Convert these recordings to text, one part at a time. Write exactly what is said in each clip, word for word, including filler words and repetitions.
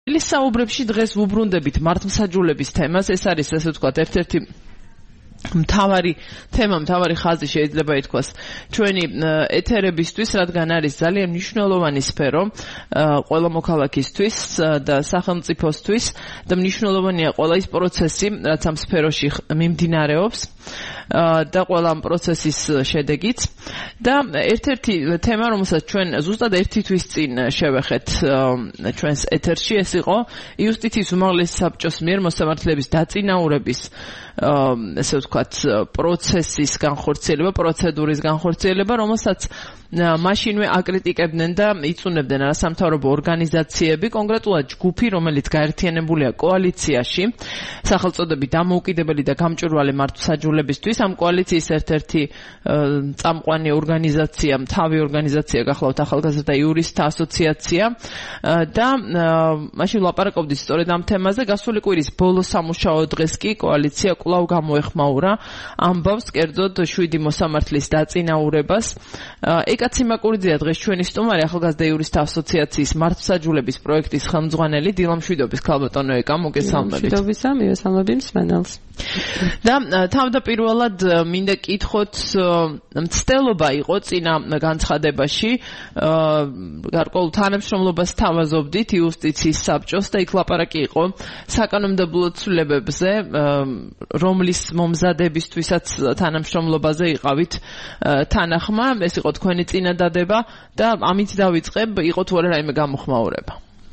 საუბრებში დღეს ვუბრუნდებით მართლმსაჯულების თემას. ეს არის ასე ვთქვათ ერთ-ერთი მთავარი თემა, მთავარი ხაზი შეიძლება ითქვას ჩვენი ეთერებისთვის, რადგან არის ძალიან მნიშვნელოვანი სფერო ყველა მოქალაქისთვის და სახელმწიფოსთვის და მნიშვნელოვანია ყველა ის პროცესი, რაც ამ სფეროში მიმდინარეობს და ყველა ამ პროცესის შედეგიც. და ერთ-ერთი თემა, რომელსაც ჩვენ ზუსტად ერთი თვის წინ შევეხეთ ჩვენს ეთერში, ეს იყო იუსტიციის უმაღლესი საბჭოს მიერ მოსამართლეების დაწინაურების ესე ვთქვათ პროცესის განხორციელება, პროცედურის განხორციელება, რომელსაც მაშინვე აკრიტიკებდნენ და იწუნებდნენ არასამთავრობო ორგანიზაციები, კონკრეტულად ჯგუფი, რომელიც გაერთიანებულია კოალიციაში, სახელწოდებით დამოუკიდებელი და გამჭვირვალე მართლმსაჯულებისთვის. ამ კოალიციის ერთ-ერთი წამყვანი ორგანიზაცია, მთავარი ორგანიზაცია გახლავთ ახალგაზრდა იურისტთა ასოციაცია და მაშინ ვლაპარაკობდით სწორედ ამ თემაზე. გასული კვირის ბოლო სამუშაო დღეს კი კოალიცია კვლავ გამოეხმაურა ამბავს, კერძოდ შვიდი მოსამართლის დაწინაურებას. ეკაცი მაკურიძეა დღეს ჩვენი სტუმარი, ახალგაზრდა იურისტთა ასოციაციის მართლმსაჯულების პროექტის ხელმძღვანელი. დილა მშვიდობის ქალბატონო ეკა, მოგესალმებით. მშვიდობისა, მივესალმები მსმენელს. და თავდაპირველად მინდა კითხოთ, მცდელობა იყო წინა განცხადებაში, გარკვეულ თანამშრომლობას თავაზობდით იუსტიციის საბჭოს და იქ ლაპარაკი იყო საკანონმდებლო ცვლილებებზე, რომლის მომზადებისთვისაც თანამშრომლობაზე იყავით თანახმა. ეს იყო თქვენი წინადადება და ამით დავიწყებ, იყო თუ არა რაიმე გამოხმაურება?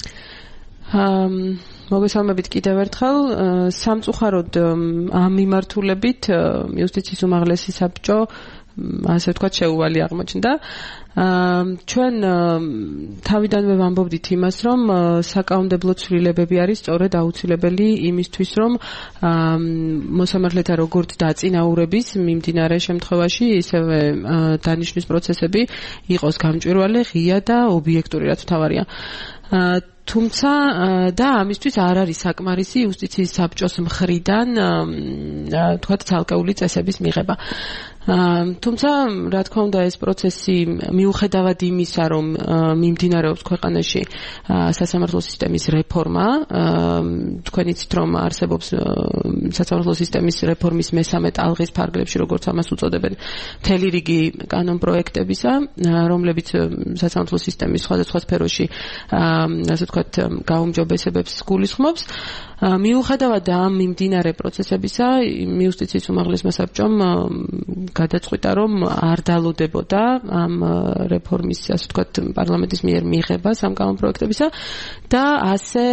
მოგესალმებით კიდევ ერთხელ. სამწუხაროდ ამ მიმართულებით იუსტიციის უმაღლესი საბჭო ასე ვთქვათ შეუვალი აღმოჩნდა. ჩვენ თავიდანვე ვამბობდით იმას, რომ საკანონმდებლო ცვლილებები არის სწორედ აუცილებელი იმისთვის, რომ მოსამართლეთა როგორც დაწინაურების მიმდინარე შემთხვევაში, ისევე დანიშვნის პროცესები იყოს გამჭვირვალე, ღია და ობიექტური, რაც მთავარია. თუმცა და ამისთვის არ არის საკმარისი იუსტიციის საბჭოს მხრიდან თქვათ ცალკეული წესების მიღება. თუმცა რა თქმა უნდა ეს პროცესი მიუხედავად იმისა, რომ მიმდინარეობს ქვეყანაში სასამართლო სისტემის რეფორმა, თქვენ იცით რომ არსებობს სასამართლო სისტემის რეფორმის მესამე ტალღის ფარგლებში, როგორც ამას უწოდებენ, მთელი რიგი კანონპროექტებისა, რომლებიც სასამართლო სისტემის სხვადასხვა სფეროში ასე ვთქვათ გაუმჯობესებებს გულისხმობს. მიუხედავად ამ მიმდინარე პროცესებისა, იუსტიციის უმაღლესმა საბჭომ გადაწყვიტა, რომ არ დალოდებოდა ამ რეფორმის, ასე ვთქვათ, პარლამენტის მიერ მიღება ამ კანონპროექტებისა და ასე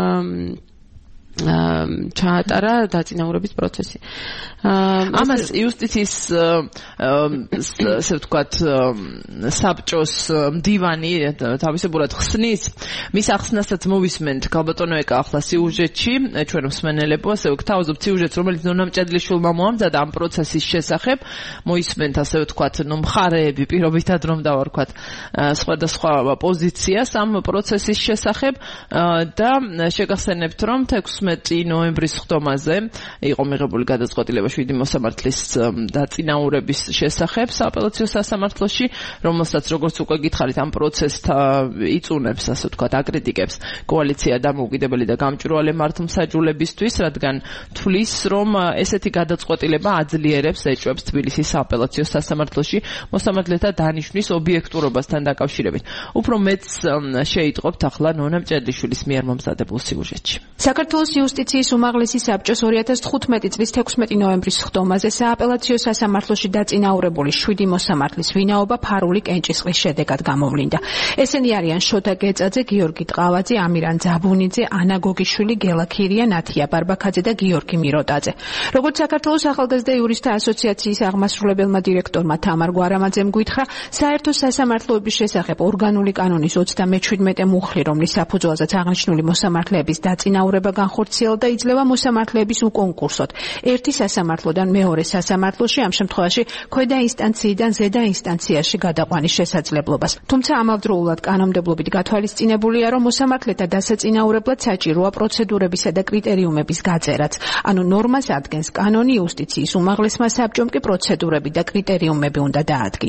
ჩაატარა დაწინაურების პროცესი. ამას იუსტიციის ასე ვთქვათ საბჭოს მდივანი თავისებურად ხსნის, მის ახსნასაც მოვისმენთ ქალბატონო ეკა ახლა სიუჟეტში, ჩვენ მსმენელებო, ასე ვგთავაზობთ სიუჟეტს, რომელიც ნონამჭედლიშვილმა მოამზადა ამ პროცესის შესახებ, მოისმენთ ასე ვთქვათ, ნუ მხარეები პირობითად რომ დავარქვათ სხვადასხვა პოზიციას ამ პროცესის შესახებ და შეგახსენებთ, რომ თექვსმეტი ნოემბრის ხდომაზე იყო მიღებული გადაწყვეტილება შვიდი მოსამართლის დაწინაურების შესახებ სააპელაციო სასამართლოში, რომელსაც როგორც უკვე გითხარით, ამ პროცესს იწუნებს, ასე ვთქვათ, აკრიტიკებს კოალიცია დამოუკიდებელი და გამჭვირვალე მართლმსაჯულებისთვის, რადგან თვლის, რომ ესეთი გადაწყვეტილება აძლიერებს, ეჭვებს თბილისის სააპელაციო სასამართლოში მოსამართლეთა დანიშვნის ობიექტურობასთან დაკავშირებით. უფრო მეც შეიტყობთ ახლა ნონა მჭედლიშვილის მიერ მომზადებულ სიუჟეტში. საქართველოს იუსტიციის უმაღლესი საბჭოს ორი ათას თხუთმეტი წლის თექვსმეტი ნოემბრის ხდომაზე სააპელაციო სასამართლოში დაწინაურებული შვიდი მოსამართლის ვინაობა ფარული კენჭისყრის შედეგად გამოვლინდა. ესენი არიან შოთა გეწაძე, გიორგი ტყავაძე, ამირან ძაბუნიძე, ანა გოგიშვილი, გელა ქირია, ნათია ბარბაქაძე და გიორგი მიროტაძე. როგორც საქართველოს ახალგაზრდა იურისტთა ასოციაციის აღმასრულებელმა დირექტორმა თამარ გვარამაძემ გვითხრა, საერთო სასამართლოების შესახებ ორგანული კანონის ოცდამეჩვიდმეტე მუხლი, რომლის საფუძველზეც აღნიშნული მოსამართლეების დაწინაურება განხორციელდა, იძლევა მოსამართლეების უკონკურსოდ ერთი სასამართლოდან მეორე სასამართლოში, ამ შემთხვევაში ქვედა ინსტანციიდან ზედა ინსტანციაში გადაყვანის შესაძლებლობას. თუმცა ამავდროულად კანონმდებლობით გათვალისწინებულია, რომ მოსამართლეთა დასაწინაურებლად საჭიროა პროცედურებისა და კრიტერიუმების გაწერაც. ანუ ნორმას ადგენს კანონი, იუსტიციის უმაღლესმა საბჭომ კი პროცედურები და კრიტერიუმები უნდა დაადგინოს.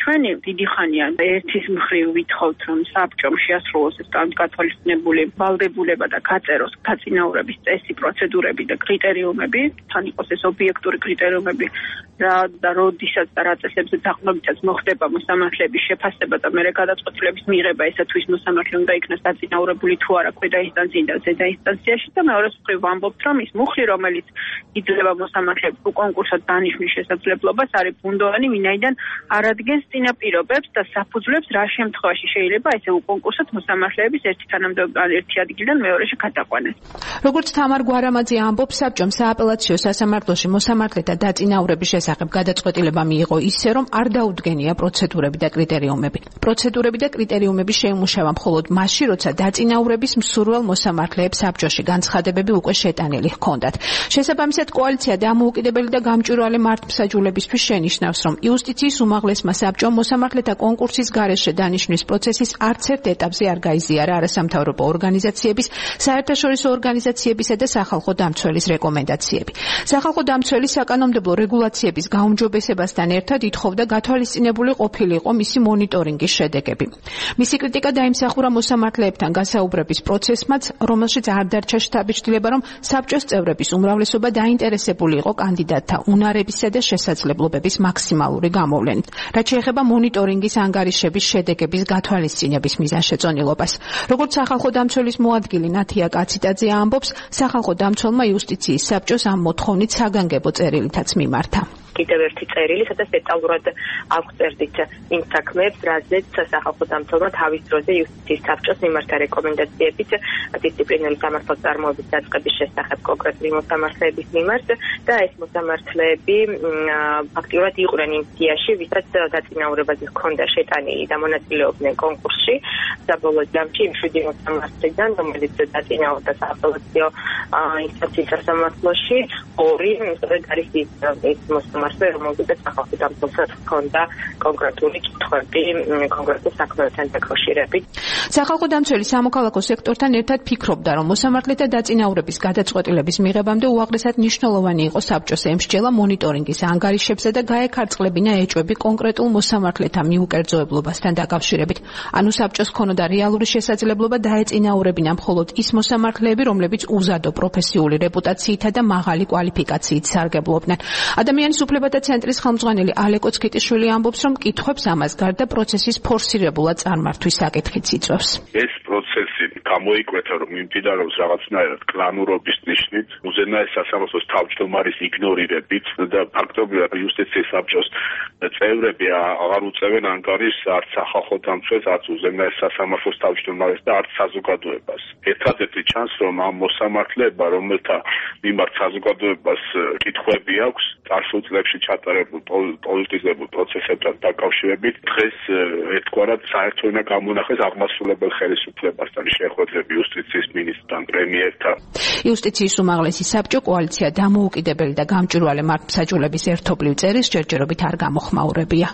ჩვენი დიდი ხანია ერთის მხრივ ვითხოვთ, რომ საბჭომ შეასრულოს ეს გათვალისწინებული ვალდებულება და გაწეროს გაწინაურების წესი, პროცედურები და კრიტერიუმები, თან იყოს ეს ობიექტური კრიტერიუმები, რა და როდისაც და რა წესებზე დაყრდნობითაც მოხდება მოსამართლეების შეფასება და მერე გადაწყვეტილების მიღება, ესათვის მოსამართლე უნდა იქნას დაწინაურებული თუ არა ქვედა ინსტანციიდან და ზედა ინსტანციაში და მეორეს მხრივ ვამბობთ, რომ ის მუხლი, რომელიც იძლევა მოსამართლეებს უკონკურსოდ დანიშვნის შესაძლებლობას, არის ბუნდოვანი, ვინაიდან არადგენს წინაპირობებს და საფუძვლებს, რა შემთხვევაში შეიძლება ესე უკონკურსოდ მოსამართლეების ერთი თანამდებობიდან ერთი ადგილიდან მეორეში გადაყვანეს. როგორც თამარ გვარამაძე ამბობს, საბჭომ სააპელაციო სასამართლოში მოსამართლეთა დაწინაურების შესახებ გადაწყვეტილება მიიღო ისე, რომ არ დაუდგენია პროცედურები და კრიტერიუმები. პროცედურები და კრიტერიუმები შეიმუშავა მხოლოდ მაშინ, როცა დაწინაურების მსურველ მოსამართლეებს საბჭოში განცხადებები უკვე შეტანილი ჰქონდათ. შესაბამისად, კოალიცია დამოუკიდებელი და გამჭვირვალე მართლმსაჯულებისთვის შენიშნავს, რომ იუსტიციის უმაღლესმა საბჭომ მოსამართლეთა კონკურსის გარეშე დანიშვნის პროცესის არც ერთ ეტაპზე არ გაიზიარა არასამთავრობო ორგანიზაციების, საერთაშორისო ორგანიზაციებისა და სახალხო დამცველის რეკომენდაციები. სახალხო დამცველი საკანონმდებლო რეგულაციების გაუმჯობესებასთან ერთად ითხოვდა გათვალისწინებული ყოფილიყო მისი მონიტორინგის შედეგები. მისი კრიტიკა დაიმსახურა მოსამართლეებთან გასაუბრების პროცესმაც, რომელშიც არ დარჩა შთაბეჭდილება, რომ საბჭოს წევრების უმრავლესობა დაინტერესებული იყო კანდიდატთა უნარებისა და შესაძლებლობების მაქსიმალური გამოვლენით, რაც შეეხება მონიტორინგის ანგარიშების შედეგების გათვალისწინების მიზანშეწონილობას. როგორც სახალხო დამცველის მოადგილე ნათია კაციტაძე ამბობს, სახალხო დამცველმა იუსტიციის საბჭოს ამ მოთხოვნით საგანგებო წერილითაც მიმართა. კიდევ ერთი წერილი, სადაც დეტალურად აქვს წერდით იმ საქმეებს, რაზეც სახალხო დამცველმა თავის დროზე იუსტიციის საბჭოს მიმართა რეკომენდაციებით დისციპლინური სამართლის წარმოების დაწყების შესახებ კონკრეტული მოსამართლეების მიმართ და ეს მოსამართლეები აქტიურად იყვნენ იმ სიაში, ვისაც დაწინაურებაზე ჰქონდა შეტანილი და მონაწილეობდნენ კონკურსში. საბოლოო ჯამში იმ შვიდი მოსამართლიდან, რომელიც დაწინაურდა სააპელაციო ინსტანციის სასამართლოში, ორი არის ის მოსამართლე, რომელზეც სახალხო დამცველს ჰქონდა კონკრეტული კითხვები კონკრეტულ საქმეებთან დაკავშირებით. სახალხო დამცველი სამოქალაქო სექტორთან ერთად ფიქრობდა, რომ მოსამართლეთა დაწინაურების გადაწყვეტილების მიღებამდე უაღრესად მნიშვნელოვანი იყო საბჭოს ემსჯელა მონიტორინგის ანგარიშებზე და გაეკარწყლებინა ეჭვები კონკრეტულ მოსამართლეთა მიუკერძოებლობასთან დაკავშირებით. ანუ საბჭოს ჰქონოდა რეალური შესაძლებლობა დაეწინაურებინა მხოლოდ ის მოსამართლეები, რომლებიც უზადო პროფესიული რეპუტაციითა და მაღალი კვალიფიკაციით სარგებლობდნენ. ადამიანის უფლებათა ცენტრის ხელმძღვანელი ალეკო ცქიტიშვილი ამბობს, რომ კითხვებს ამას გარდა პროცესის ფორსირებულად წარმართვის საკითხიც იწვევს. ეს პროცესი გამოიკვეთა, რომ მიმდინარეობს რაღაცნაირად კლანურობის ნიშნით, უზენაეს სასამართლოს თავმჯდომარის იგნორირებით და ფაქტობრივად იუსტიციის საბჭოს წევრები აღარ უწევენ ანგარიშს არც სახალხო დამცველს, არც უზენაეს სასამართლოს თავმჯდომარეს და არც საზოგადოებას. ერთადერთი ჩანს, რომ ამ მოსამართლეებმა, რომელთა მიმართ საზოგადოებას კითხვები აქვს, წარსულ წლებში ჩატარებულ პოლიტიზებულ პროცესებთან დაკავშირებით, დღეს ერთგვარად საერთო უნდა გამონახეს აღმასრულებელ ხელისუფლებასთან შეხვედრები იუსტიციის მინისტრთან, პრემიერთან. იუსტიციის უმაღლესი საბჭო კოალიცია დამოუკიდებელი და გამჭვირვალე მართლმსაჯულების ერთობლივ წერილს ჯერჯერობით არ გამოხმაურებია.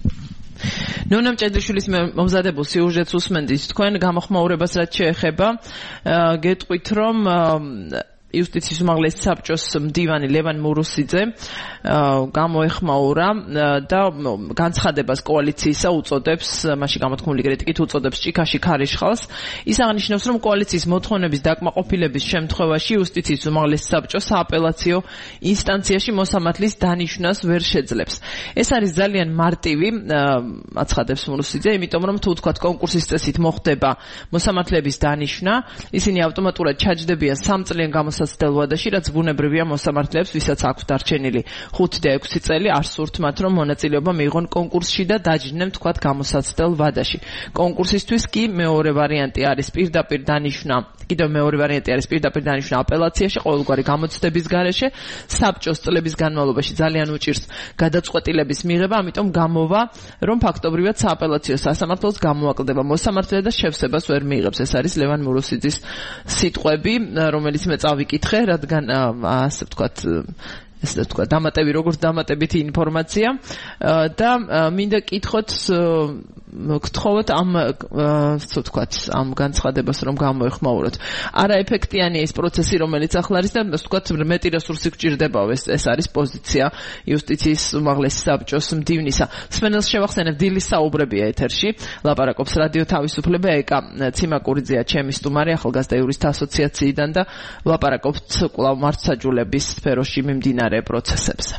ნონა მჭედაშვილის მომზადებულ სიუჟეტს უსმენთ თქვენ გამოხმაურებას რაც შეეხება, გეტყვით რომ იუსტიციის უმაღლესი საბჭოს მდივანი ლევან მურუსიძე გამოეხმაურა და განცხადებას კოალიციისა უწოდებს, მასში გამოთქმული კრიტიკით უწოდებს ჭიქაში ქარიშხალს. ის აღნიშნავს, რომ კოალიციის მოთხოვნების დაკმაყოფილების შემთხვევაში იუსტიციის უმაღლესი საბჭო სააპელაციო ინსტანციაში მოსამართლის დანიშვნას ვერ შეძლებს. ეს არის ძალიან მარტივი, აცხადებს მურუსიძე, იმიტომ რომ თუ ვთქვათ კონკურსის წესით მოხდება მოსამართლეების დანიშვნა, ისინი ავტომატურად ჩაჯდებიან სამ წლიან გამოსაცდელ ვადაში, რაც ბუნებრივია მოსამართლეებს, ვისაც აქვთ დარჩენილი ხუთი და ექვსი წელი, არ სურთ მათ, რომ მონაწილეობა მიიღონ კონკურსში და დაჯდნენ თქვათ გამოსაცდელ ვადაში. კონკურსისთვის კი მეორე ვარიანტი არის პირდაპირ დანიშვნა, კიდევ მეორე ვარიანტი არის პირდაპირ დანიშვნა აპელაციაში, ყოველგვარი გამოცდების გარეშე, საბჭოს წლების განმავლობაში ძალიან უჭირს გადაწყვეტილების მიღება, ამიტომ გამოვა, რომ ფაქტობრივად სააპელაციო სასამართლოს გამოაკლდება მოსამართლე და შევსებას ვერ მიიღებს. ეს არის ლევან მურუსიძის სიტყვები, რომელიც მე წავიკითხე, რადგან ასე ვთქვათ ესე თქვა დამატები როგორც დამატებითი ინფორმაცია და მინდა კითხოთ გთხოვოთ ამ ასე ვთქვათ, ამ განცხადებას რომ გამოეხმაუროთ. არა ეფექტიანია ის პროცესი, რომელიც ახლა არის და ასე ვთქვათ, მეტი რესურსი გჭირდებაო, ეს ეს არის პოზიცია იუსტიციის უმაღლესი საბჭოს მდივნისა. სმენელს შევახსენებ, დილის საუბრებია ეთერში. ლაპარაკობს რადიო თავისუფლება, ეკა ციმაკურიძეა ჩემი სტუმარი ახალგაზრდა იურისტთა ასოციაციიდან და ლაპარაკობთ კვლავ მართლმსაჯულების სფეროში მიმდინარე პროცესებზე.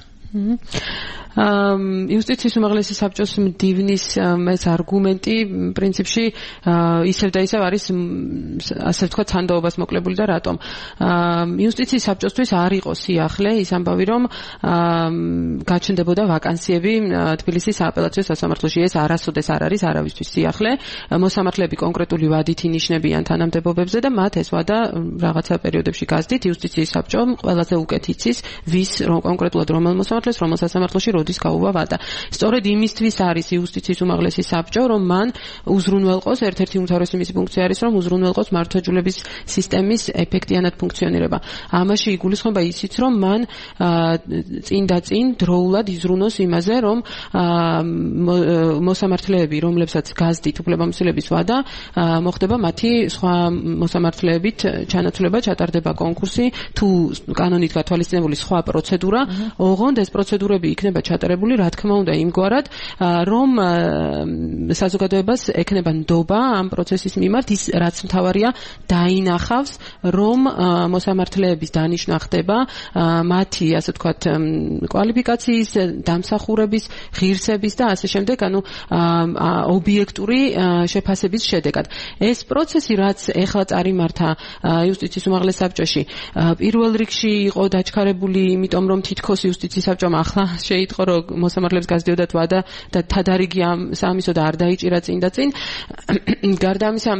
იუსტიციის უმაღლესი საბჭოს მდივნის ეს არგუმენტი პრინციპში ისევ და ისევ არის ასე ვთქვათ სანდოობას მოკლებული და რატომ იუსტიციის საბჭოსთვის არ იყო სიახლე ის ამბავი რომ გაჩნდებოდა ვაკანსიები თბილისის სააპელაციო სასამართლოში ეს არასოდეს არ არის არავისთვის სიახლე მოსამართლეები კონკრეტული ვადით ინიშნებიან თანამდებობებზე და მათ ეს ვადა რაღაცა პერიოდებში გაზდით იუსტიციის საბჭომ ყველაზე უკეთ იცის ვის კონკრეტულად რომელ მოსამართლეს რომელ სასამართლოში როდის გაუვა ვადა. სწორედ იმისთვის არის იუსტიციის უმაღლესი საბჭო, რომ მან უზრუნველყოს ერთ-ერთი უმთავრესი მისი ფუნქცია არის, რომ უზრუნველყოს მართლმსაჯულების სისტემის ეფექტიანად ფუნქციონირება. ამაში იგულისხმება ისიც, რომ მან წინ და წინ დროულად იზრუნოს იმაზე, რომ მოსამართლეები, რომლებსაც გაზდით უფლებამოსილების ვადა, მოხდება მათი სხვა მოსამართლეებით ჩანაცვლება, ჩატარდება კონკურსი, თუ კანონით გათვალისწინებული სხვა პროცედურა, ოღონდ ეს პროცედურები იქნება ჩატარებული, რა თქმა უნდა, იმგვარად, რომ საზოგადოებას ექნება ნდობა ამ პროცესის მიმართ, ის რაც მთავარია, დაინახავს, რომ მოსამართლეების დანიშვნა ხდება მათი, ასე ვთქვათ, კვალიფიკაციის, დამსახურების, ღირსების და ასე შემდეგ, ანუ ობიექტური შეფასების შედეგად. ეს პროცესი, რაც ეხლა წარიმართა იუსტიციის უმაღლეს საბჭოში, პირველ რიგში იყო დაჩქარებული, იმიტომ რომ თითქოს იუსტიციის საბჭომ ახლა შეიტყო რომ მოსამართლეებს გასდიოდათ ვადა და თადარიგი ამ სამისო და არ დაიჭირა წინ და წინ გარდა ამისა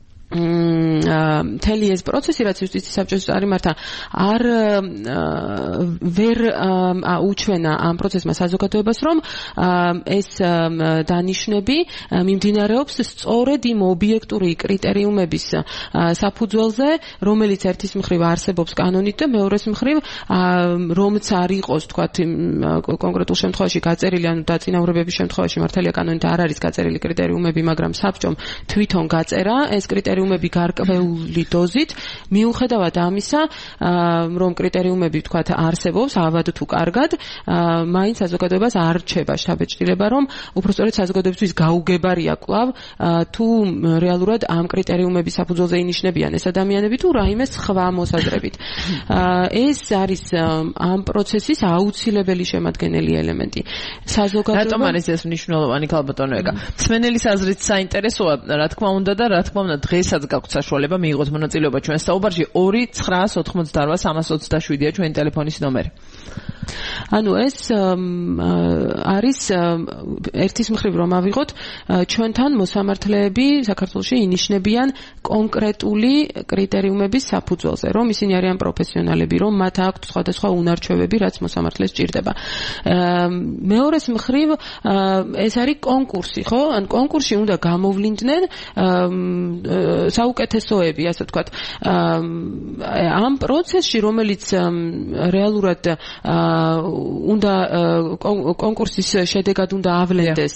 მთელი ეს პროცესი რაც იუსტიციის საბჭოს წარიმართა არ ვერ უჩვენა ამ პროცესმა საზოგადოებას რომ ეს დანიშვნები მიმდინარეობს სწორედ იმ ობიექტური კრიტერიუმების საფუძველზე რომელიც ერთის მხრივ არსებობს კანონით და მეორეს მხრივ რომც არ იყოს თქვათ კონკრეტულ შემთხვევაში გაწერილი ანუ დაწინაურებების შემთხვევაში მართალია კანონით არ არის გაწერილი კრიტერიუმები მაგრამ საბჭომ თვითონ გაწერა ეს კრიტერიუმები კრიტერიუმები გარკვეული დოზით მიუხედავად ამისა რომ კრიტერიუმები თქვათ არსებობს ავად თუ კარგად მაინც საზოგადოებას არ რჩება შთაბეჭდილება რომ უпростоრეთ საზოგადოებისთვის გაუგებარია კვლავ თუ რეალურად ამ კრიტერიუმების საფუძველზე ინიშნებიან ეს ადამიანები თუ რაიმე სხვა მოსაზრებით ეს არის ამ პროცესის აუცილებელი შემადგენელი ელემენტი საზოგადოება რატომ არის ეს მნიშვნელოვანი ქალბატონო ეკა მსმენელის აზრით საინტერესოა რა თქმა უნდა და რა თქმა უნდა დღესაც გაქვთ საშუალება მიიღოთ მონაწილეობა ჩვენ საუბარში ორი ცხრაას ოთხმოცდარვა სამას ოცდაშვიდია ჩვენი ტელეფონის ნომერი ანუ ეს არის ერთის მხრივ რომ ავიღოთ ჩვენთან მოსამართლეები საქართველოში ინიშნებიან კონკრეტული კრიტერიუმების საფუძველზე რომ ისინი არიან პროფესიონალები რომ მათ აქვთ სხვადასხვა უნარჩვევები რაც მოსამართლეს ჭირდება მეორეს მხრივ ეს არის კონკურსი ხო ან კონკურსში უნდა გამოვლინდნენ საუკეთესოები ასე ვთქვათ ამ პროცესში რომელიც რეალურად უნდა კონკურსის შედეგად უნდა ავლენდეს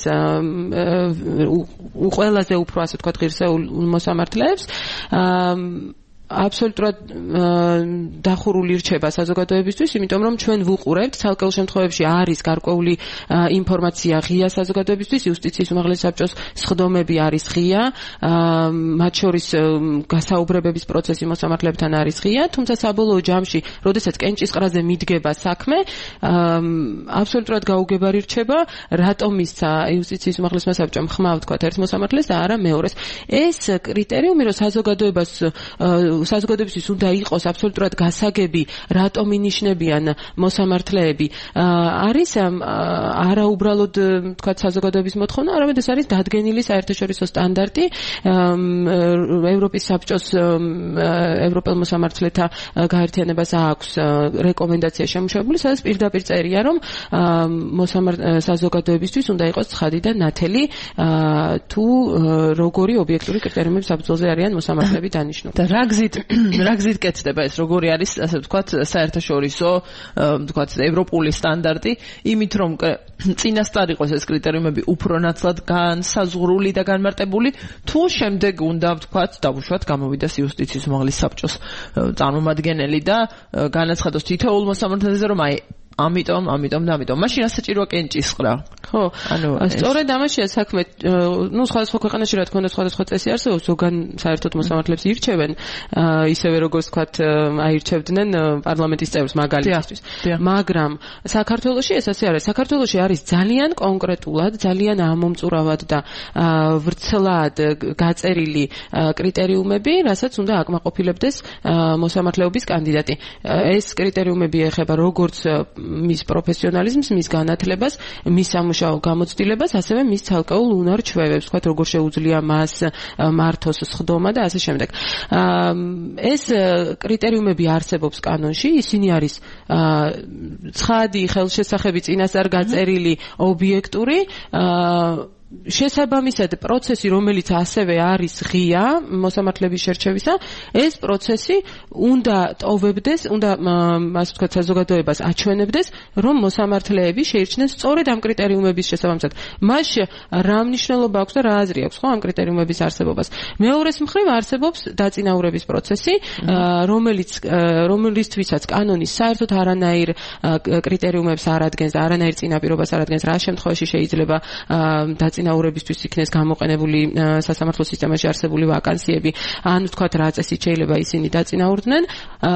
ყველაზე უფრო ასე ვთქვათ ღირსეულ მოსამართლეებს აბსოლუტურად დახურული რჩება საზოგადოებისთვის, იმიტომ რომ ჩვენ ვუყურებთ ცალკეულ შემთხვევებში არის გარკვეული ინფორმაცია ღია საზოგადოებისთვის, იუსტიციის უმაღლესი საბჭოს სხდომები არის ღია, მათ შორის გასაუბრებების პროცესი მოსამართლეებთან არის ღია, თუმცა საბოლოო ჯამში, როდესაც კენჭისყრაზე მიდგება საქმე, აბსოლუტურად გაუგებარი რჩება, რატომ მისცა იუსტიციის უმაღლესმა საბჭომ ხმა ვთქვათ ერთ მოსამართლეს და არა მეორეს. ეს კრიტერიუმი, რომ საზოგადოებას საზოგადოებისთვის უნდა იყოს აბსოლუტურად გასაგები, რატომ ინიშნებიან მოსამართლეები, არის არა უბრალოდ თქვათ საზოგადოების მოთხოვნა, არამედ ეს არის დადგენილი საერთაშორისო სტანდარტი ევროპის საბჭოს ევროპელ მოსამართლეთა გაერთიანებას აქვს რეკომენდაცია შემუშავებული, სადაც პირდაპირ წერია, რომ საზოგადოებისთვის უნდა იყოს ცხადი და ნათელი თუ როგორი ობიექტური კრიტერიუმების საფუძველზე არიან მოსამართლეები დანიშნულები. და რა გზით გზით რა გზით კეთდება ეს, როგორი არის ასე ვთქვათ საერთაშორისო ვთქვათ ევროპული სტანდარტი, იმით რომ წინასწარ იყოს ეს კრიტერიუმები უფრო ნაცვლად განსაზღვრული და განმარტებული, თუ შემდეგ უნდა ვთქვათ დავუშვათ გამოვიდეს იუსტიციის უმაღლეს საბჭოს წარმომადგენელი და განაცხადოს თითოეულ მოსამართლეზე რომ აი ამიტომ, ამიტომ და ამიტომ. მაშინ ასაჭიროა კენჭისყრა. ხო, ანუ სწორედ ამაშია საქმე, ну, სხვადასხვა ქვეყანაში რა თქმა უნდა სხვადასხვა წესი არსებობს, ზოგან საერთოდ მოსამართლეებს ირჩევენ, ისევე როგორც ვთქვათ, აირჩევდნენ პარლამენტის წევრს მაგალითისთვის. მაგრამ საქართველოში ეს ასე არის. საქართველოში არის ძალიან კონკრეტულად, ძალიან ამომწურავად და ვრცლად გაწერილი კრიტერიუმები, რასაც უნდა აკმაყოფილებდეს მოსამართლეობის კანდიდატი. ეს კრიტერიუმები ეხება როგორც მის პროფესიონალიზმს, მის განათლებას, მის სამუშაო გამოცდილებას, ასევე მის ცალკეულ უნარ ჩვევებს, ვთქვათ, როგორ შეუძლია მას მართოს სხდომა და ასე შემდეგ. ეს კრიტერიუმები არსებობს კანონში, ისინი არის ცხადი, ხელშესახები, წინასწარ გაწერილი, ობიექტური, შესაბამისად პროცესი, რომელიც ასევე არის ღია მოსამართლეების შერჩევისა, ეს პროცესი უნდა ტოვებდეს, უნდა ასე ვთქვათ საზოგადოებას აჩვენებდეს, რომ მოსამართლეები შეირჩნენ სწორედ ამ კრიტერიუმების შესაბამისად. მას რა მნიშვნელობა აქვს და რა აზრი აქვს ხო ამ კრიტერიუმების არსებობას. მეორეს მხრივ არსებობს დაწინაურების პროცესი, რომელიც რომელისთვისაც კანონი საერთოდ არანაირ კრიტერიუმებს არ ადგენს და არანაირ წინაპირობას არ ადგენს, რა შემთხვევაში შეიძლება დაწინაურებისთვის იქნეს გამოყენებული სასამართლო სისტემაში არსებული ვაკანსიები, ან ვთქვათ რა წესით შეიძლება ისინი დაწინაურდნენ.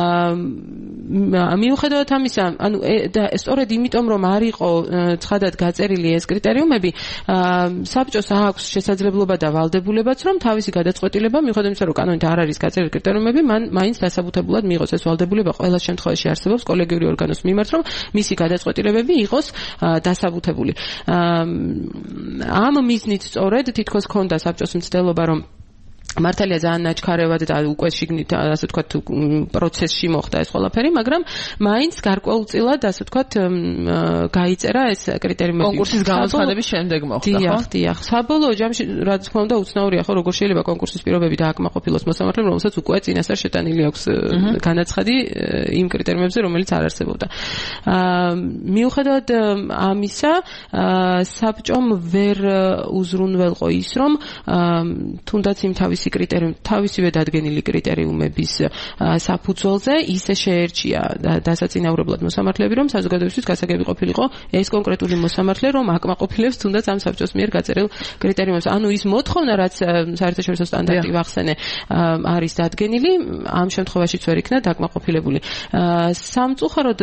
მიუხედავად ამისა, ანუ და სწორედ იმიტომ რომ არ იყო ცხადად გაწერილი ეს კრიტერიუმები, საბჭოს აქვს შესაძლებლობა და ვალდებულებაც, რომ თავისი გადაწყვეტილება, მიუხედავად იმისა, რომ კანონით არ არის გაწერილი კრიტერიუმები, მან მაინც დასაბუთებულად მიიღოს ეს ვალდებულება. ყველა შემთხვევაში არსებობს კოლეგიური ორგანოს მიმართ, რომ მისი გადაწყვეტილებები იყოს დასაბუთებული. ამ მიზნით სწორედ თითქოს ქონდა საბჭოს მცდელობა, რომ მართალია ძალიან ნაჩქარევად და უკვე შიგნით ასე ვთქვათ პროცესში მოხდა ეს ყველაფერი, მაგრამ მაინც გარკვეულწილად ასე ვთქვათ გაიწერა ეს კრიტერიუმები კონკურსის გამოცხადების შემდეგ მოხდა, ხო? დიახ, დიახ. საბოლოო ჯამში რა თქმა უნდა უცნაურია, ხო, როგორ შეიძლება კონკურსის პირობები დააკმაყოფილოს მოსამართლემ, რომელსაც უკვე წინასწარ შეტანილი აქვს განაცხადი იმ კრიტერიუმებზე, რომელიც არ არსებობდა. მიუხედავად ამისა, საბჭომ ვერ უზრუნველყო ის, რომ თუნდაც იმ თავის კრიტერიუმ თავისივე დადგენილი კრიტერიუმების საფუძველზე ისე შეერჩია დასაწინაურებლად მოსამართლეები, რომ საზოგადოებისთვის გასაგები ყოფილიყო ეს კონკრეტული მოსამართლე, რომ აკმაყოფილებს თუნდაც ამ საბჭოს მიერ გაწერილ კრიტერიუმებს. ანუ ის მოთხოვნა, რაც საერთაშორისო სტანდარტი ვახსენე, არის დადგენილი, ამ შემთხვევაშიც ვერ იქნა დაკმაყოფილებული. სამწუხაროდ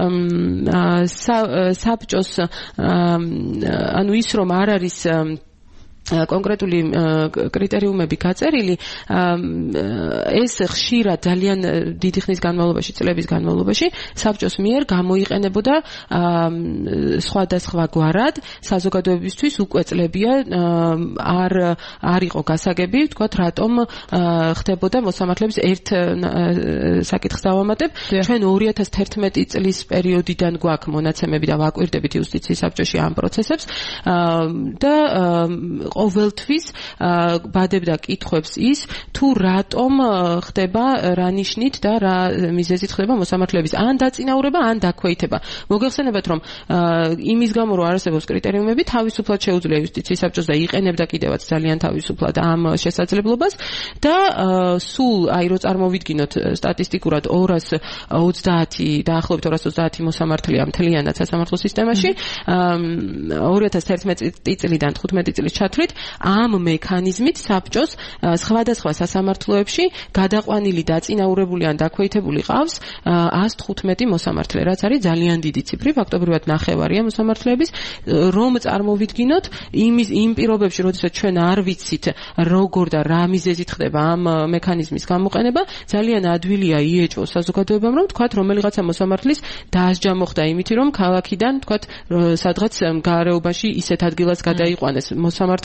საბჭოს ანუ ის რომ არ არის კონკრეტული კრიტერიუმები გაწერილი, ეს ხშირად ძალიან დიდი ხნის განმავლობაში, წლების განმავლობაში საბჭოს მიერ გამოიყენებოდა სხვადასხვა გვარად საზოგადოებისთვის უკვე წლებია არ არ იყო გასაგები, ვთქვათ, რატომ ხდებოდა მოსამართლეების ერთ საკითხს დავამატებ. ჩვენ ორი ათას თერთმეტი წლის პერიოდიდან გვაქვს მონაცემები და ვაკვირდებით იუსტიციის საბჭოში ამ პროცესებს და ყოველთვის ბადებდა კითხვებს ის, თუ რატომ ხდება რა ნიშნით და რა მიზეზით ხდება მოსამართლეების ან დაწინაურება, ან დაქვეითება. მოგეხსენებათ, რომ იმის გამო, რომ არსებობს კრიტერიუმები, თავისუფლად შეუძლია იუსტიციის საბჭოს და იყენებდა კიდევაც ძალიან თავისუფლად ამ შესაძლებლობას და სულ აი რო წარმოვიდგინოთ სტატისტიკურად ორას ოცდაათი დაახლოებით ორას ოცდაათი მოსამართლეა მთლიანად სასამართლო სისტემაში, ორი ათას თერთმეტი წლიდან თხუთმეტი წლის ჩათვლით ამ მექანიზმით საბჭოს სხვადასხვა სასამართლოებში გადაყვანილი დაწინაურებული ან დაქვეითებული ყავს ას თხუთმეტი მოსამართლე, რაც არის ძალიან დიდი ციფრი, ფაქტობრივად ნახევარია მოსამართლეების, რომ წარმოვიდგინოთ იმის იმ პირობებში, როდესაც ჩვენ არ ვიცით როგორ და რა მიზეზით ხდება ამ მექანიზმის გამოყენება, ძალიან ადვილია იეჭვოს საზოგადოებამ, რომ თქვათ რომელიღაცა მოსამართლის დასჯა მოხდა იმით, რომ ქალაქიდან თქვათ სადღაც გარეუბანში ისეთ ადგილას გადაიყვანეს მოსამართლე,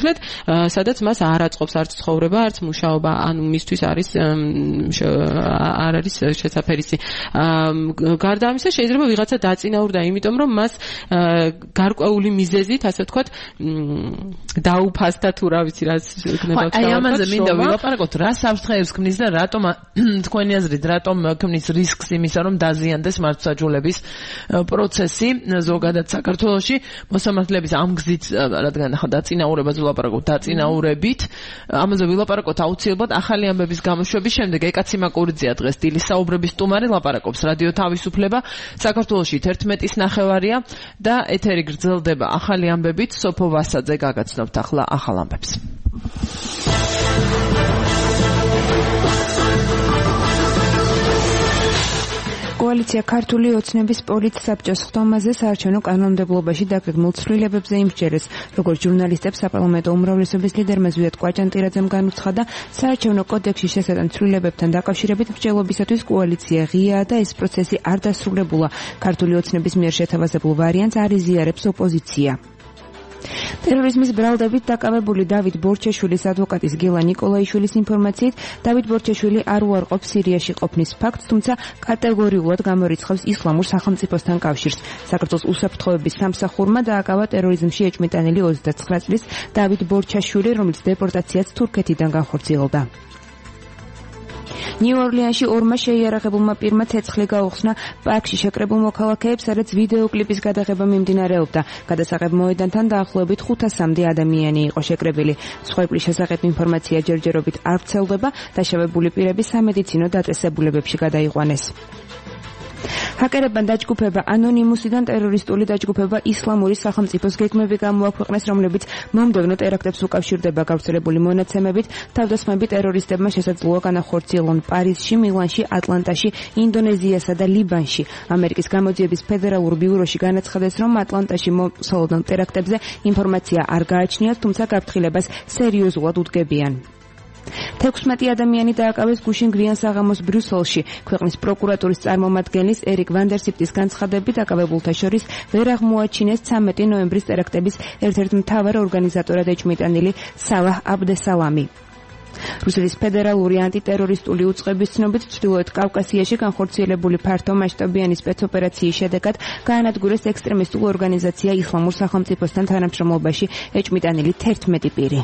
სიცოცხლედ, სადაც მას არ აწყობს არც ცხოვრება, არც მუშაობა, ანუ მისთვის არის არ არის შესაფერისი. გარდა ამისა, შეიძლება ვიღაცა დაწინაურდა, იმიტომ რომ მას გარკვეული მიზეზით, ასე ვთქვათ, დაუფასდა თუ რა ვიცი რა იქნება. აი ამაზე მინდა ვილაპარაკოთ, რა საფრთხეებს ქმნის და რატომ თქვენი აზრით, რატომ ქმნის რისკს იმისა, რომ დაზიანდეს მართლმსაჯულების პროცესი ზოგადად საქართველოში, მოსამართლეების ამ გზით, რადგან ახლა დაწინაურებას ვილაპარაკოთ, დაწინაურებით, ამაზე ვილაპარაკოთ აუცილებლად ახალი ამბების გამოშვების შემდეგ. ეკაცი მაკურიძეა დღეს დილის საუბრების სტუმარი, ლაპარაკობს რადიო თავისუფლება, საქართველოში თერთმეტის ნახევარია და ეთერი გრძელდება ახალი ამბებით. სოფო ვასაძე გაგაცნობთ ახლა ახალ ამბებს. კოალიცია ქართული ოცნების პოლიტსაბჭოს ხდომაზე საარჩევნო კანონმდებლობაში დაგეგმილ ცვლილებებზე იმსჯერეს, როგორც ჟურნალისტებს საპარლამენტო უმრავლესობის ლიდერმა ზვიად კვაჭანტირაძემ განუცხადა, საარჩევნო კოდექსში შესატან ცვლილებებთან დაკავშირებით მრჩევლობისათვის კოალიცია ღიაა და ეს პროცესი არ დასრულებულა. ქართული ოცნების მიერ შეთავაზებულ ვარიანტს არ იზიარებს ოპოზიცია. ტერორიზმის ბრალდებით დაკავებული დავით ბორჩაშვილის ადვოკატის გელა ნიკოლაიშვილის ინფორმაციით, დავით ბორჩაშვილი არ უარყოფს სირიაში ყოფნის ფაქტს, თუმცა კატეგორიულად გამორიცხავს ისლამურ სახელმწიფოსთან კავშირს. საქართველოს უსაფრთხოების სამსახურმა დააკავა ტერორიზმში ეჭვმიტანილი ოცდაცხრა წლის დავით ბორჩაშვილი, რომელიც დეპორტაციაც თურქეთიდან განხორციელდა. ნიუ-ორლიანში ორმა შეიარაღებულმა პირმა ცეცხლი გაუხსნა პარკში შეკრებულ მოქალაქეებს, სადაც ვიდეოკლიპის გადაღება მიმდინარეობდა. გადასაღებ მოედანთან დაახლოებით ხუთასამდე ადამიანი იყო შეკრებილი. სხვების შესახებ ინფორმაცია ჯერჯერობით არ ვრცელდება, დაშავებული პირები სამედიცინო დაწესებულებებში გადაიყვანეს. ჰაკერებმა დაჯგუფება ანონიმუსიდან ტერორისტული დაჯგუფება ისლამური სახელმწიფოს გეგმები გამოაქვეყნეს, რომლებიც მომდევნო ტერაქტებს უკავშირდება. გავრცელებული მონაცემებით, თავდასხმები ტერორისტებმა შესაძლოა განახორციელონ პარიზში, მილანში, ატლანტაში, ინდონეზიასა და ლიბანში. ამერიკის გამოძიების ფედერალურ ბიუროში განაცხადეს, რომ ატლანტაში მოსალოდნელ ტერაქტებზე ინფორმაცია არ გააჩნიათ, თუმცა გაფრთხილებას სერიოზულად უდგებიან. თექვსმეტი ადამიანი დააკავეს გუშინ გვიან საღამოს ბრიუსელში. ქვეყნის პროკურატურის წარმომადგენლის ერიკ ვანდერსიპტის განცხადებით, დაკავებულთა შორის ვერ აღმოაჩინეს ცამეტი ნოემბრის ტერაქტების ერთ-ერთ მთავარ ორგანიზატორად ეჭვმიტანილი სალაჰ აბდესალამი. რუსეთის ფედერალური ანტიტერორისტული უწყების ცნობით, ჩრდილოეთ კავკასიაში განხორციელებული ფართო მასშტაბიანი სპეცოპერაციის შედეგად გაანადგურეს ექსტრემისტულ ორგანიზაცია ისლამურ სახელმწიფოსთან თანამშრომლობაში ეჭვმიტანილი თერთმეტი პირი.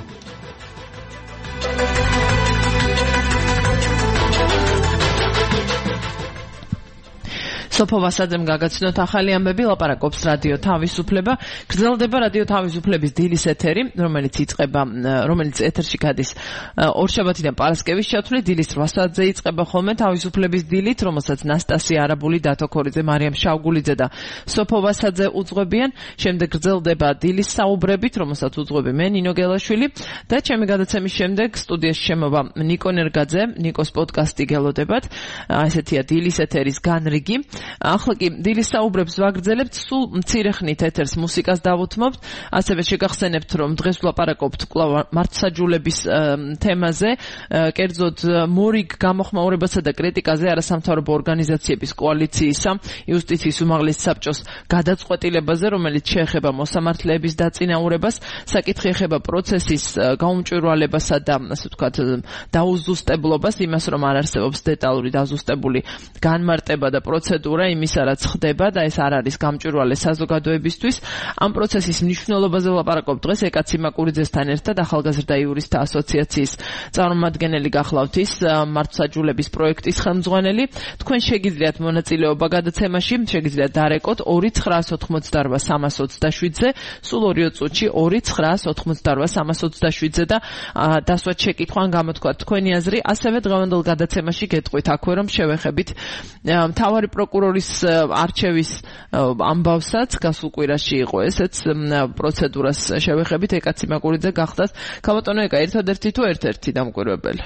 სოფო ვასაძემ გაგაცნოთ ახალი ამბები, ლაპარაკობს რადიო თავისუფლება. გრძელდება რადიო თავისუფლების დილის ეთერი, რომელიც იწყება, რომელიც ეთერში გადის ორშაბათიდან პარასკევის ჩათვლით, დილის რვა საათზე იწყება ხოლმე თავისუფლების დილით, რომელსაც ნასტასია არაბული, დათო ქორიძე, მარიამ შავგულიძე და სოფო ვასაძე უძღვებიან. შემდეგ გრძელდება დილის საუბრებით, რომელსაც უძღვები მე, ნინო გელაშვილი და ჩემი გადაცემის შემდეგ სტუდიაში შემოვა ნიკო ნერგაძე, ნიკოს პოდკასტი გელოდებათ. ესეთია დილის ეთერის განრიგი. ახლა კი დილის საუბრებს ვაგრძელებთ, სულ მცირე ხნით ეთერს მუსიკას დავუთმობთ, ასევე შეგახსენებთ, რომ დღეს ვლაპარაკობთ კვლავ მართლმსაჯულების თემაზე, კერძოდ მორიგ გამოხმაურებასა და კრიტიკაზე არასამთავრობო ორგანიზაციების კოალიციისა, იუსტიციის უმაღლესი საბჭოს გადაწყვეტილებაზე, რომელიც შეეხება მოსამართლეების დაწინაურებას, საკითხი ეხება პროცესის გაუმჭვირვალებასა და, ასე ვთქვათ, დაუზუსტებლობას, იმას, რომ არ არსებობს დეტალური დაზუსტებული განმარტება და პროცედურა იმისა, რაც ხდება და ეს არ არის გამჭვირვალე საზოგადოებისთვის. ამ პროცესის მნიშვნელობაზე ვლაპარაკობ დღეს ეკაცი მაკურიძესთან ერთად, ახალგაზრდა იურისტთა ასოციაციის წარმომადგენელი გახლავთ ის, მართლმსაჯულების პროექტის ხელმძღვანელი. თქვენ შეგიძლიათ მონაწილეობა გადაცემაში, შეგიძლიათ დარეკოთ ორი ცხრაას ოთხმოცდარვა სამას ოცდაშვიდზე, სულ ორი წუთში ორი ცხრაას ოთხმოცდარვა სამას ოცდაშვიდზე და დასვათ შეკითხვა ან გამოთქვათ თქვენი აზრი. ასევე დღევანდელ გადაცემაში გეტყვით აქვე, რომ შევეხებით მთავარი პროკურორის არჩევის ამბავსაც, გასულ კვირაში იყო ესეც, პროცედურას შევეხებით, ეკაცი მაკურიძე გახდათ. ქალბატონო ეკა, ერთადერთი თუ ერთ-ერთი დამკვირვებელი?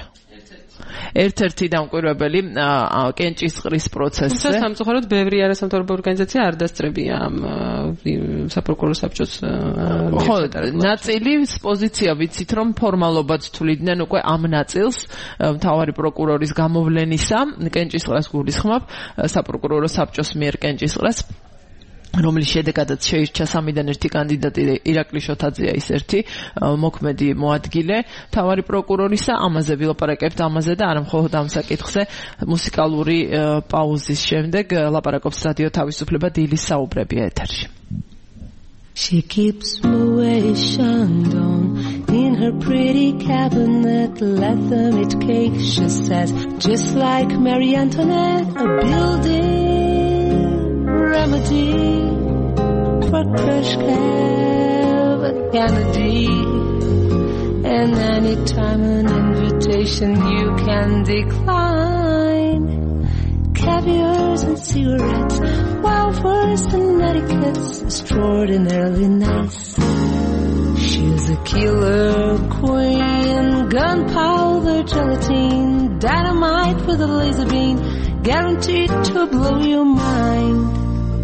ერთ-ერთი დამკვირვებელი კენჭისყრის პროცესზე. თუმცა სამწუხაროდ ბევრი არასამთავრობო ორგანიზაცია არ დასწრებია ამ საპროკურორო საბჭოს. ხო, ნაწილის პოზიცია ვიცით, რომ ფორმალობად თვლიდნენ უკვე ამ ნაწილს მთავარი პროკურორის გამოვლენისა, კენჭისყრას გულისხმობ, საპროკურორო საბჭოს მიერ კენჭისყრას. რომლის შედეგადაც შეირჩა სამიდან ერთი კანდიდატი ირაკლი შოთაძეა ის ერთი მოქმედი მოადგილე მთავარი პროკურორისა. ამაზე ვილაპარაკებთ ამაზე და არა მხოლოდ ამ საკითხზე. მუსიკალური პაუზის შემდეგ ლაპარაკობს რადიო თავისუფლება დილის საუბრებია ეთერში. She keeps motion on in her pretty cabinet. Let them eat cake, she says, just like Marie Antoinette. A building remedy for Khrushchev and Kennedy. And anytime an invitation you can decline. Caviars and cigarettes, wild words and etiquettes, extraordinarily nice. She's a killer queen, gunpowder, gelatine, dynamite with a laser beam, guaranteed to blow your mind.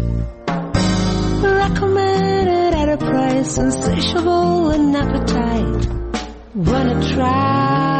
Recommended at a price, insatiable and appetite. Wanna try?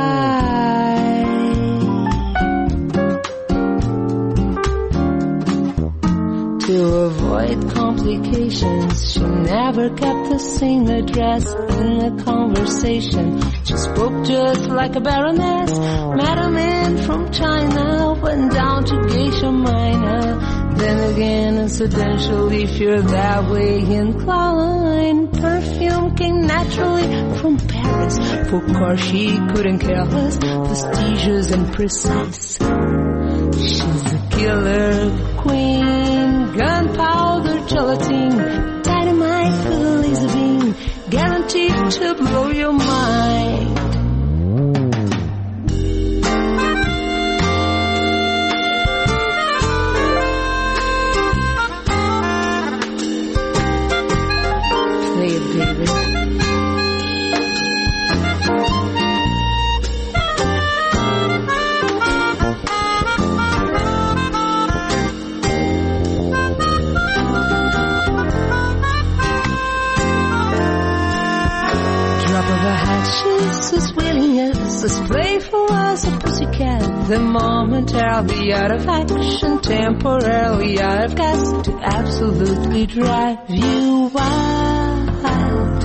To avoid complications, she never kept the same address in a conversation. She spoke just like a baroness. Met a man from China, went down to Geisha Minor. Then again, incidentally, if you're that way inclined, perfume came naturally from Paris. For course, she couldn't care less, prestigious and precise. She's a killer queen, gunpowder, gelatine, dynamite with a laser beam, guaranteed to blow your mind. Play it, baby. She's as willing as, as playful as a pussycat. The momentarily out of action, temporarily out of gas, to absolutely drive you wild,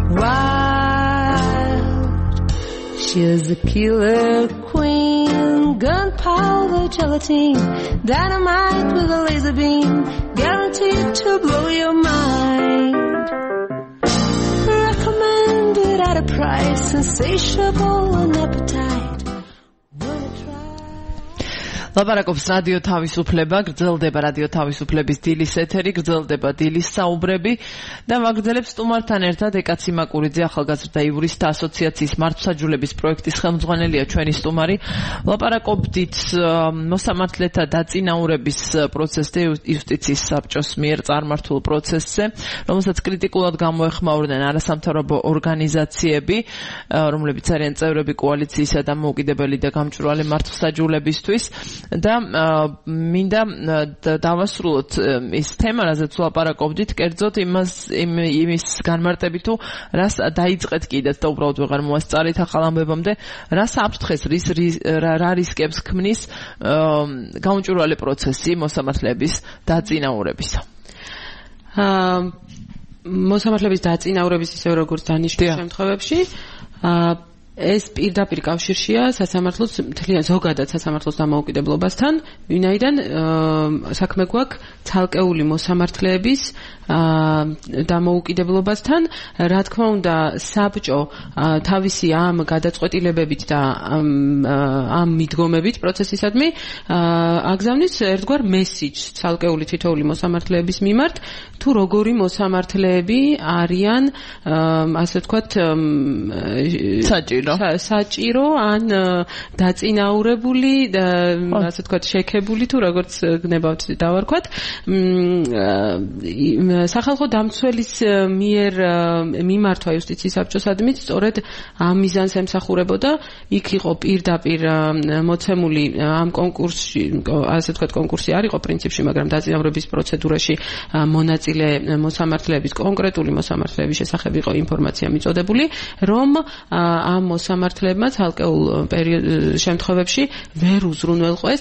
wild. She's a killer queen, gunpowder, gelatine, dynamite with a laser beam, guaranteed to blow your mind. Recommended at a price, insatiable and appetite. ლაპარაკობს რადიო თავისუფლება, გრძელდება რადიო თავისუფლების დილის ეთერი, გრძელდება დილის საუბრები და ვაგრძელებს სტუმართან ერთად ეკაცი მაკურიძე, ახალგაზრდა იურისტთა ასოციაციის მართლმსაჯულების პროექტის ხელმძღვანელია ჩვენი სტუმარი. ლაპარაკობდით მოსამართლეთა დაწინაურების პროცესზე, იუსტიციის საბჭოს მიერ წარმართულ პროცესზე, რომელსაც კრიტიკულად გამოეხმაურნენ არასამთავრობო ორგანიზაციები, რომლებიც არიან წევრები კოალიციისა და მოუკიდებელი და გამჭვირვალე მართლმსაჯულებისთვის. და მინდა დავასრულოთ ის თემა, რაზეც ვლაპარაკობდით, კერძოდ იმას იმის განმარტებით, თუ რას დაიწყეთ კიდეც და უბრალოდ ვეღარ მოასწარით ახალ ამბებამდე, რას აქვს დღეს, რა რისკებს ქმნის გამჭვირვალე პროცესი მოსამართლეების დაწინაურებისა? მოსამართლეების დაწინაურების ისე როგორც დანიშნულ შემთხვევებში ეს პირდაპირ კავშირშია სასამართლოს მთლიან ზოგადად სასამართლოს დამოუკიდებლობასთან, ვინაიდან საქმე გვაქვს ცალკეული მოსამართლეების დამოუკიდებლობასთან. რა თქმა უნდა, საბჭო თავისი ამ გადაწყვეტილებებით და ამ მიდგომებით პროცესისადმი აგზავნის ერთგვარ მესიჯს ცალკეული თითოეული მოსამართლეების მიმართ, თუ როგორი მოსამართლეები არიან, ასე ვთქვათ, საჭირო საჭირო ან დაწინაურებული, ასე ვთქვათ, შექებული, თუ როგორც გნებავთ დავარქვათ, სახალხო დამცველის მიერ მიმართვა იუსტიციის საბჭოსადმი სწორედ ამ მიზანს ემსახურებოდა. იქ იყო პირდაპირ მოცემული ამ კონკურსში, ასე ვთქვათ, კონკურსი არ იყო პრინციპში, მაგრამ დაწინაურების პროცედურაში მონაწილე მოსამართლეების, კონკრეტული მოსამართლეების შესახებ იყო ინფორმაცია მიწოდებული, რომ ამ მოსამართლებმა ცალკეულ შემთხვევებში ვერ უზრუნველყვეს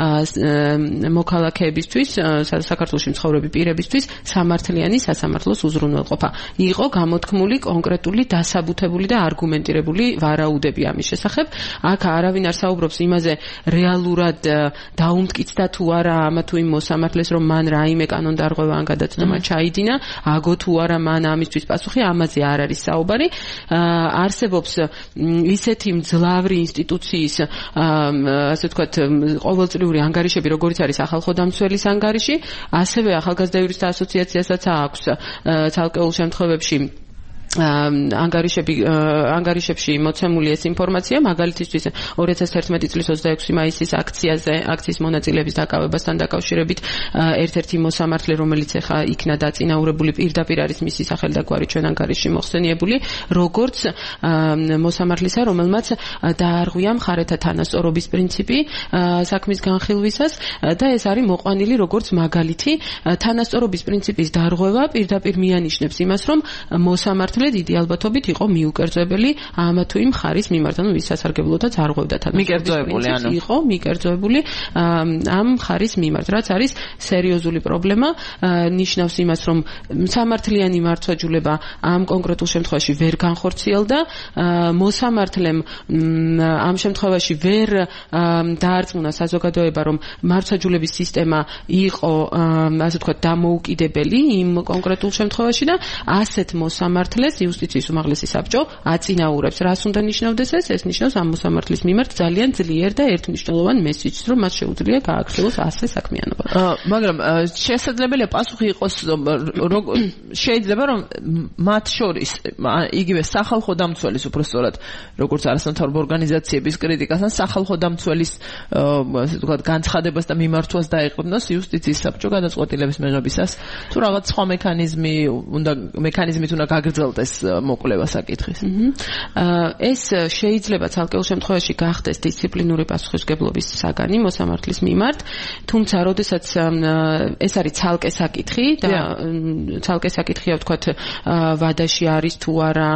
მოქალაქეებისთვის, საქართველოში მცხოვრები პირებისთვის სამართლიანი სასამართლოს უზრუნველყოფა. იყო გამოთქმული კონკრეტული დასაბუთებული და არგუმენტირებული ვარაუდები ამის შესახებ. აქ არავინ არ საუბრობს იმაზე რეალურად დაუმტკიცდა თუ არა ამა თუ იმ მოსამართლეს, რომ მან რაიმე კანონდარღვევა ან გადაცნობა ჩაიდინა, აგო თუ არა მან ამისთვის პასუხი, ამაზე არ არის საუბარი. არსებობს ისეთი მძლავრი ინსტიტუციის, ასე ვთქვათ, ყოველწლიური ანგარიშები, როგორც არის ახალხო დამცველის ანგარიში, ასევე ახალგაზრდა იურისტთა ასოციაციასაც აქვს ცალკეულ შემთხვევებში ანგარიშები ანგარიშებში მოცემული ეს ინფორმაცია, მაგალითისთვის ორი ათას ერთმეტი წლის ოცდაექვსი მაისის აქციაზე, აქციის მონაწილეების დაკავებასთან დაკავშირებით ერთ-ერთი მოსამართლე, რომელიც ახლა იქნა დაწინაურებული, პირდაპირ არის მისი სახელი და გვარი ჩვენ ანგარიშში მოხსენიებული, როგორც მოსამართლისა, რომელმაც დაარღვია მხარეთა თანასწორობის პრინციპი საქმის განხილვისას და ეს არის მოყვანილი როგორც მაგალითი. თანასწორობის პრინციპის დარღვევა პირდაპირ მიანიშნებს იმას, რომ მოსამართლე დიდი ალბათობით იყო მიუკერძოებელი ამა თუ იმ მხარის მიმართ, ანუ ვის სასარგებლოდაც არღვევდა თან. მიკერძოებული, ანუ იყო მიკერძოებული ამ მხარის მიმართ, რაც არის სერიოზული პრობლემა, ნიშნავს იმას, რომ სამართლიანი მართვაჯულება ამ კონკრეტულ შემთხვევაში ვერ განხორციელდა, მოსამართლემ ამ შემთხვევაში ვერ დაარწმუნა საზოგადოება, რომ მართვაჯულების სისტემა იყო, ასე ვთქვათ, დამოუკიდებელი იმ კონკრეტულ შემთხვევაში და ასეთ მოსამართლეს იუსტიციის უმაღლესი საბჭო აწინაურებს. რას უნდა ნიშნავდეს ეს? ეს ნიშნავს ამ მოსამართლის მიმართ ძალიან ძლიერ და ერთნიშნულოვან მესიჯს, რომ მას შეუძლია გააგრძელოს ასე საქმიანობა. მაგრამ შესაძლებელია პასუხი იყოს, შეიძლება რომ მათ შორის იგივე სახალხო დამცველის, უფრო სწორად, როგორც არასამთავრობო ორგანიზაციების კრიტიკასთან სახალხო დამცველის, ასე ვთქვათ, განცხადებას და მიმართვას დაეყრდნოს იუსტიციის საბჭო გადაწყვეტილების მიღებისას, თუ რაღაც სხვა მექანიზმი უნდა მექანიზმით უნდა გაგრძელდეს მოკვლევა საკითხის. ეს შეიძლება ცალკეულ შემთხვევაში გახდეს დისციპლინური პასუხისმგებლობის საგანი მოსამართლის მიმართ, თუმცა როდესაც ეს არის ცალკე საკითხი და ცალკე საკითხია, ვთქვათ, ვადაში არის თუ არა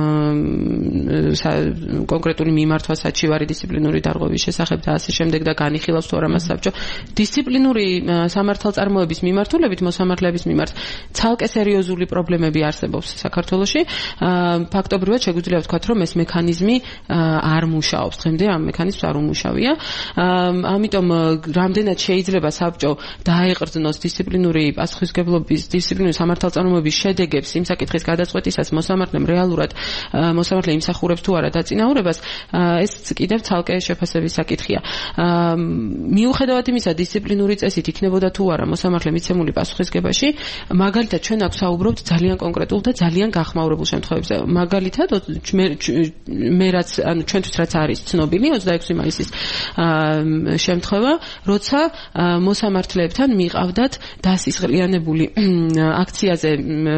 კონკრეტული მიმართვა საჩივარი დისციპლინური დარღვევის შესახებ და ასე შემდეგ და განიხილავს თუ არა მას საბჭო. დისციპლინური სამართალწარმოების მიმართულებით მოსამართლეების მიმართ ცალკე სერიოზული პრობლემები არსებობს საქართველოში. ფაქტობრივად შეგვიძლია ვთქვათ, რომ ეს მექანიზმი არ მუშაობს. დღემდე ამ მექანიზმს არ უმუშავია. ამიტომ რამდენად შეიძლება საბჭო დაეყრდნოს დისციპლინური პასუხისმგებლობის, დისციპლინური სამართალწარმოების შედეგებს იმ საკითხის გადაწყვეტისას მოსამართლემ რეალურად მოსამართლე იმსახურებს თუ არა დაწინაურებას, ეს კიდევ ცალკე შეფასების საკითხია. მიუხედავად იმისა, დისციპლინური წესით იქნებოდა თუ არა მოსამართლე მიცემული პასუხისმგებაში, მაგალითად ჩვენ აქ საუბრობთ ძალიან კონკრეტულ და ძალიან გახმაურებულ შემთხვევებზე. მაგალითად მე რაც ანუ ჩვენთვის რაც არის ცნობილი ოცდაექვსი მაისის შემთხვევა, როცა მოსამართლეებთან მიყავდათ დასისხლიანებული აქციაზე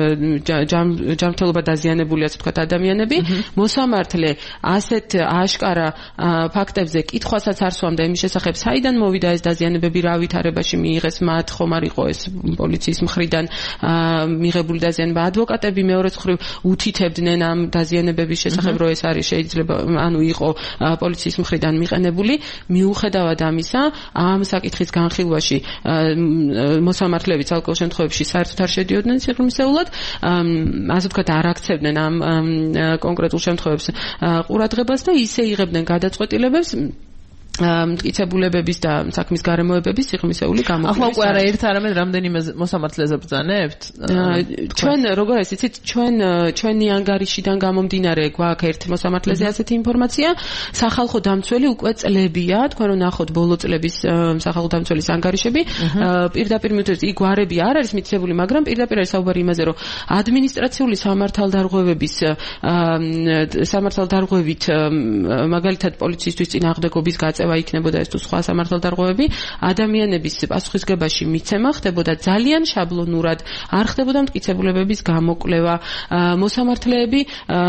ჯანმრთელობა დაზიანებული, ასე ვთქვათ, ადამიანები, მოსამართლე ასეთ აშკარა ფაქტებზე კითხვასაც არ სვამდა იმის შესახებ, საიდან მოვიდა ეს დაზიანებები, რა ვითარებაში მიიღეს მათ, ხომ არ იყო ეს პოლიციის მხრიდან მიღებული დაზიანება, ადვოკატები მეორეც მხრივ უთითებდნენ ამ დაზიანებების შესახებ, რომ ეს არის შეიძლება ანუ იყო პოლიციის მხრიდან მიყენებული. მიუხედავად ამისა, ამ საკითხის განხილვაში მოსამართლეები ცალკეულ შემთხვევებში საერთოდ არ შედიოდნენ სიღრმისეულად, ასე ვთქვათ, არ აქცევდნენ ამ კონკრეტულ შემთხვევებს ყურადღებას და ისე იღებდნენ გადაწყვეტილებებს მტკიცებულებების და საქმის გარემოებების სიღრმისეული გამოყენება. ახლა უკვე არა ერთ არამედ რამდენიმე მოსამართლეზე ბრძანებთ? ჩვენ როგორ არის იცით, ჩვენ ჩვენი ანგარიშიდან გამომდინარე გვაქვს ერთ მოსამართლეზე ასეთი ინფორმაცია. სახალხო დამცველი უკვე წლებია, თქვენ რომ ნახოთ ბოლო წლების სახალხო დამცველის ანგარიშები, პირდაპირ მიუთითებს, იქ გვარები არ არის მითითებული, მაგრამ პირდაპირ არის საუბარი იმაზე, რომ ადმინისტრაციული სამართალდარღვევების სამართალდარღვევით მაგალითად პოლიციისთვის წინააღმდეგობის გაწევა მიღწევა იქნებოდა ეს თუ სხვა სამართალდარღვევები, ადამიანების პასუხისგებაში მიცემა ხდებოდა ძალიან შაბლონურად, არ ხდებოდა მტკიცებულებების გამოკვლევა, მოსამართლეები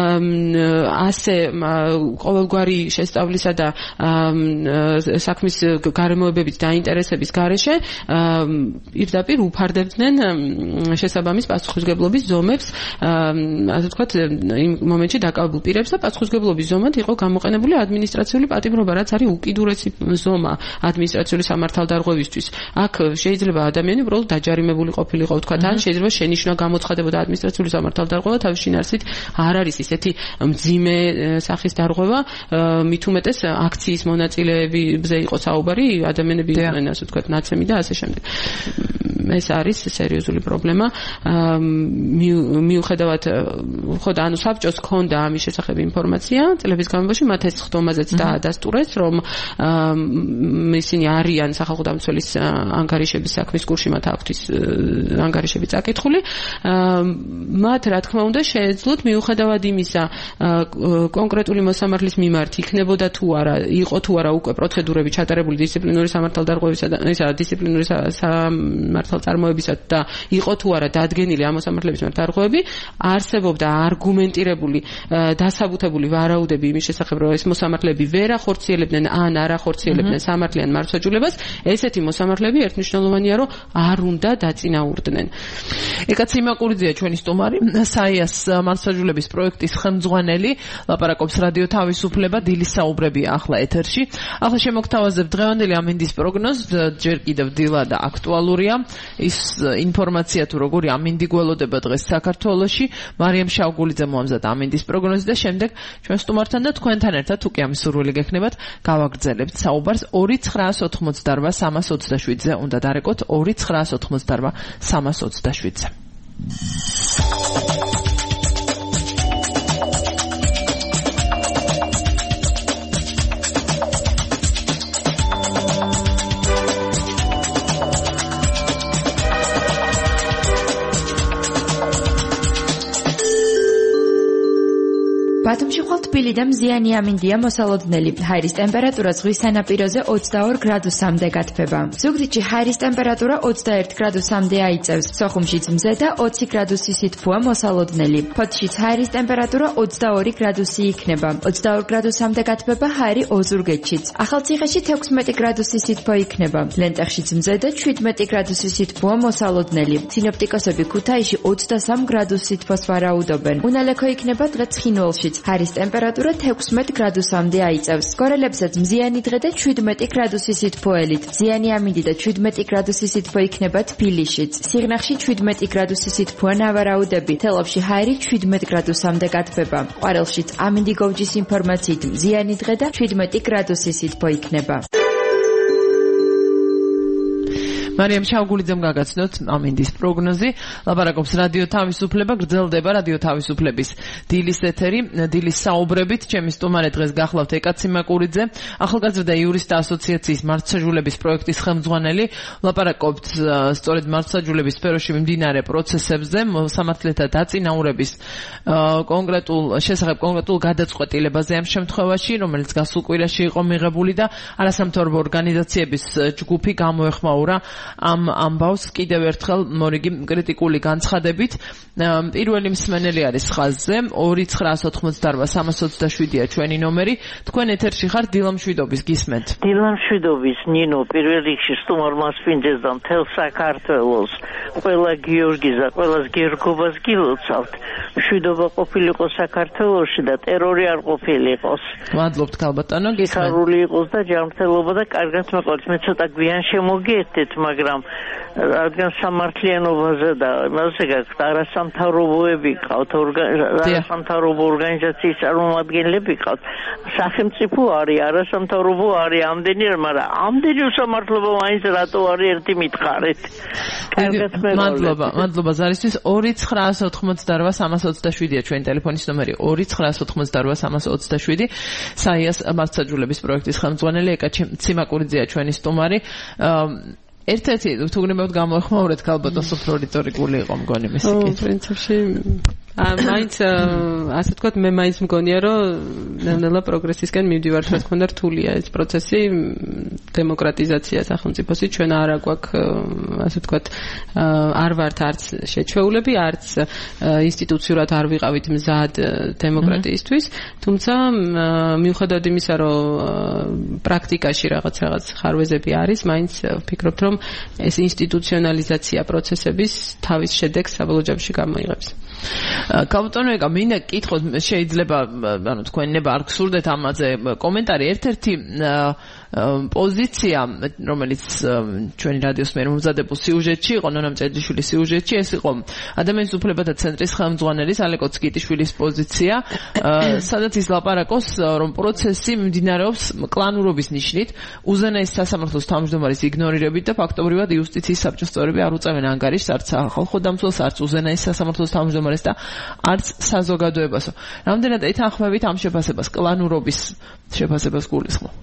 ასე ყოველგვარი შესწავლისა და საქმის გარემოებებით დაინტერესების გარეშე პირდაპირ უფარდებდნენ შესაბამის პასუხისგებლობის ზომებს, ასე ვთქვათ, იმ მომენტში დაკავებულ პირებს და პასუხისგებლობის ზომად იყო გამოყენებული ადმინისტრაციული პატიმრობა, რაც არის უკიდურესი ზომა ადმინისტრაციული სამართალდარღვევისთვის. აქ შეიძლება ადამიანი უბრალოდ დაჯარიმებული ყოფილიყო, ვთქვათ, ან შეიძლება შენიშვნა გამოცხადებოდა ადმინისტრაციული სამართალდარღვევა, თავის შინაარსით არ არის ისეთი მძიმე სახის დარღვევა, მით უმეტეს აქციის მონაწილეებზე იყო საუბარი, ადამიანები იყვნენ, ასე ვთქვათ, ნაცემი და ასე შემდეგ. ეს არის სერიოზული პრობლემა. მიუხედავად ხო და ანუ საბჭოს ჰქონდა ამის შესახებ ინფორმაცია წლების განმავლობაში, მათ ეს ხდომაზეც დაადასტურეს, რომ ისინი არიან სახალხო დამცველის ანგარიშების საქმის კურსში, მათ აქვთ ის ანგარიშები წაკითხული. მათ რა თქმა უნდა შეეძლოთ მიუხედავად იმისა კონკრეტული მოსამართლის მიმართ იქნებოდა თუ არა, იყო თუ არა უკვე პროცედურები ჩატარებული დისციპლინური სამართალდარღვევისა და ისა დისციპლინური სამართალწარმოებისა და იყო თუ არა დადგენილი ამ მოსამართლების მიმართ დარღვევები, არსებობდა არგუმენტირებული დასაბუთებული ვარაუდები იმის შესახებ, რომ ეს მოსამართლეები ვერ ახორციელებდნენ ან არ ახორციელებდნენ სამართლიან მართლმსაჯულებას, ესეთი მოსამართლეები ერთმნიშვნელოვანია, რომ არ უნდა დაწინაურდნენ. ეკაც იმაკურიძეა ჩვენი სტუმარი, საიას მართლმსაჯულების პროექტის ხელმძღვანელი, ლაპარაკობს რადიო თავისუფლება, დილის საუბრებია ახლა ეთერში. ახლა შემოგთავაზებ დღევანდელი ამინდის პროგნოზს, ჯერ კიდევ დილა და აქტუალურია. ის ინფორმაცია თუ როგორი ამინდი გველოდება დღეს საქართველოში, მარიამ შავგულიძე მოამზადა ამინდის პროგნოზი და შემდეგ ჩვენ სტუმართან და თქვენთან ერთად თუ კი ამის სურვილი გექნებათ, გავაგრძელებთ საუბარს ორი ცხრაას ოთხმოცდარვა სამას ოცდაშვიდზე. უნდა დარეკოთ ორი ცხრაას ოთხმოცდარვა სამას ოცდაშვიდზე. ბათუმში ხვალ თბილი და მზიანი ამინდია მოსალოდნელი. ჰაერის ტემპერატურა ზღვის სანაპიროზე ოცდაორ გრადუსამდე გათბება. ზუგდიდში ჰაერის ტემპერატურა ოცდაერთ გრადუსამდე აიწევს. სოხუმშიც მზე და ოცი გრადუსი სითბოა მოსალოდნელი. ფოთშიც ჰაერის ტემპერატურა ოცდაორი გრადუსი იქნება. ოცდაორ გრადუსამდე გათბება ჰაერი ოზურგეთშიც. ახალციხეში თექვსმეტი გრადუსი სითბო იქნება. ლენტეხშიც მზე და შვიდმეტი გრადუსი სითბოა მოსალოდნელი. სინოპტიკოსები ქუთაისში ოცდასამ გრადუს სითბოს ვარაუდობენ. უნალექო იქნება დღე ცხინვალში. ჰაერის ტემპერატურა თექვსმეტ გრადუსამდე აიწევს. გორელებსაც მზიანი დღე და შვიდმეტი გრადუსი სითბოელით. მზიანი ამინდი და შვიდმეტი გრადუსი სითბო იქნება თბილისშიც. სიღნაღში შვიდმეტი გრადუსი სითბოა ნავარაუდები. თელავში ჰაერი შვიდმეტ გრადუსამდე გათბება. ყვარელშიც ამინდი გოვჯის ინფორმაციით მზიანი დღე და შვიდმეტი გრადუსი სითბო იქნება. მარიამ შავგულიძემ გაგაცნოთ ამინდის პროგნოზი. ლაპარაკობს რადიო თავისუფლება, გრძელდება რადიო თავისუფლების დილის ეთერი, დილის საუბრებით. ჩემი სტუმარი დღეს გახლავთ ეკაც იმაკურიძე, ახალგაზრდა იურისტთა ასოციაციის მართლმსაჯულების პროექტის ხელმძღვანელი. ლაპარაკობთ სწორედ მართლმსაჯულების სფეროში მიმდინარე პროცესებზე, სამართლეთა დაწინაურების კონკრეტულ შესახებ კონკრეტულ გადაწყვეტილებაზე ამ შემთხვევაში, რომელიც გასულ კვირაში იყო მიღებული და არასამთავრობო ორგანიზაციების ჯგუფი გამოეხმაურა ამ ამბავს კიდევ ერთხელ მორიგი კრიტიკული განცხადებით. პირველი მსმენელი არის ხაზზე ორი ცხრაას ოთხმოცდარვა სამას ოცდაშვიდია ჩვენი ნომერი. თქვენ ეთერში ხართ, დილამშვიდობის გისმენთ. დილამშვიდობის ნინო, პირველ რიგში სტუმარ მასპინძეს და მთელ საქართველოს ყველა გიორგის და ყველას გერგობას გილოცავთ. მშვიდობა ყოფილიყო საქართველოში და ტერორი არ ყოფილიყოს. მადლობთ ქალბატონო, გისმენთ. ხარული იყოს და ჯანმრთელობა და კარგად მეყოლით. მე ცოტა გვიან შემოგიერთეთ, მაგრამ რადგან სამართლიანობაზე და იმაზე გაქვთ არასამთავრობოები ყავთ, არასამთავრობო ორგანიზაციის წარმომადგენლები ყავთ, სახელმწიფო არის, არასამთავრობო არის, ამდენი, მაგრამ ამდენი უსამართლობა მაინც რატო არის ერთი მითხარით. კარგად მეყოლით. მადლობა, მადლობა ზარისთვის. ორი ცხრაას ოთხმოცდარვა სამას ოცდაშვიდია ჩვენი ტელეფონის ნომერი. ორი ცხრაას ოთხმოცდარვა სამას ოცდაშვიდი. საიას მართლმსაჯულების პროექტის ხელმძღვანელი ეკაც იმაკურიძეა ჩვენი სტუმარი. ერთ-ერთი თუ გნებავთ გამოეხმაურეთ ქალბატონს, უფრო რიტორიკული იყო მგონი მისი კითხვა. პრინციპში მაინც ასე თქვათ მე მაინც მგონია რომ ნელა პროგრესისკენ მივდივართ რა თქმა უნდა რთულია ეს პროცესი დემოკრატიზაცია სახელმწიფოსი ჩვენ არ აგვაქვს ასე თქვათ არ ვართ არც შეჩვეულები არც ინსტიტუციურად არ ვიყავით მზად დემოკრატიისთვის თუმცა მიუხედავად იმისა რომ პრაქტიკაში რაღაც რაღაც ხარვეზები არის მაინც ვფიქრობთ რომ ეს ინსტიტუციონალიზაცია პროცესების თავის შედეგს საბოლოო ჯამში გამოიღებს კაპიტანო ეკა მინდა კითხოთ შეიძლება ანუ თქვენ ნება არ გსურდეთ ამაზე კომენტარი ერთ-ერთი პოზიცია რომელიც ჩვენი რადიოს მიერ მომზადებულ სიუჟეტში იყო ნონა მწერლიშვილის სიუჟეტში ეს იყო ადამიანის უფლებათა ცენტრის ხელმძღვანელის ალეკო ცკიტიშვილის პოზიცია სადაც ის ლაპარაკობს რომ პროცესი მიმდინარეობს კლანურობის ნიშნით უზენაეს სასამართლოს თავმჯდომარის იგნორირებით და ფაქტობრივად იუსტიციის საბჭოს წევრები არ უწევენ ანგარიშს არც სახალხო დამცველს არც უზენაეს სასამართლოს თავმჯდომარეს და არც საზოგადოებასო რამდენად ეთანხმებით ამ შეფასებას კლანურობის შეფასებას გულისხმობ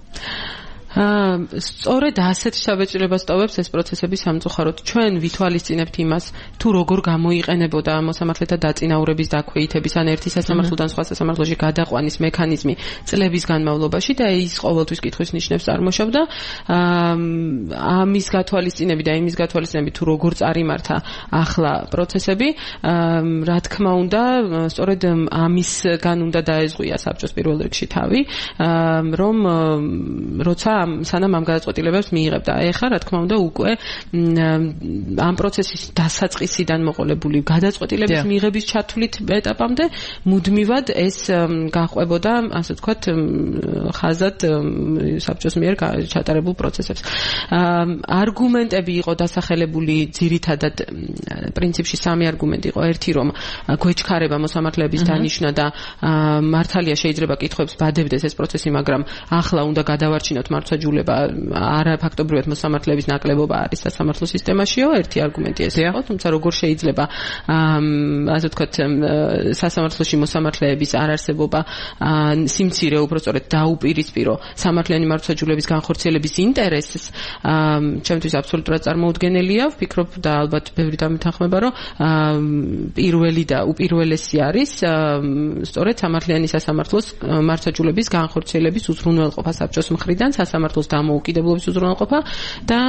აა სწორედ ასეთ შაბეჭდილებას ტოვებს ეს პროცესები სამწუხაროდ ჩვენ ვითვალისწინებთ იმას თუ როგორ გამოიყენებოდა მოსამართლეთა დაწინაურების დაქვეითების ან ერთი სასამართლოდან სხვა სასამართლოში გადაყვანის მექანიზმი წლების განმავლობაში და ის ყოველთვის კითხვის ნიშნებს წარმოშობდა აა ამის გათვალისწინები და იმის გათვალისწინები თუ როგორ წარიმართა ახლა პროცესები აა რა თქმა უნდა სწორედ ამისგან უნდა დაეზღვია საბჭოს პირველ რიგში თავი აა რომ როცა სანამ ამ გადაწყვეტილებებს მიიღებდა. ეხლა რა თქმა უნდა უკვე ამ პროცესის დასაწყისიდან მოყოლებული გადაწყვეტილების მიღების ჩათვლით ეტაპამდე მუდმივად ეს გაყვებოდა, ასე ვთქვათ, ხაზად საბჭოს მიერ ჩატარებულ პროცესებს. არგუმენტები იყო დასახელებული ძირითადად პრინციპში სამი არგუმენტი იყო. ერთი რომ გვეჩქარება მოსამართლეების დანიშვნა და მართალია შეიძლება კითხვებს ბადებდეს ეს პროცესი, მაგრამ ახლა უნდა გადავარჩინოთ მართლმსაჯულება, არა ფაქტობრივად მოსამართლეების ნაკლებობა არის სასამართლო სისტემაშიო, ერთი არგუმენტი ეს იყო, თუმცა როგორ შეიძლება ასე ვთქვათ სასამართლოში მოსამართლეების არარსებობა სიმცირე უბრალოდ დაუპირისპირო სამართლიანი მართლმსაჯულების განხორციელების ინტერესს, ჩემთვის აბსოლუტურად წარმოუდგენელია, ვფიქრობ და ალბათ ბევრი დამეთანხმება, რომ პირველი და უპირველესი არის სწორედ სამართლიანი სასამართლოს მართლმსაჯულების განხორციელების უზრუნველყოფა საბჭოს მხრიდან, სასამართლოს დამოუკიდებლობის უზრუნველყოფა და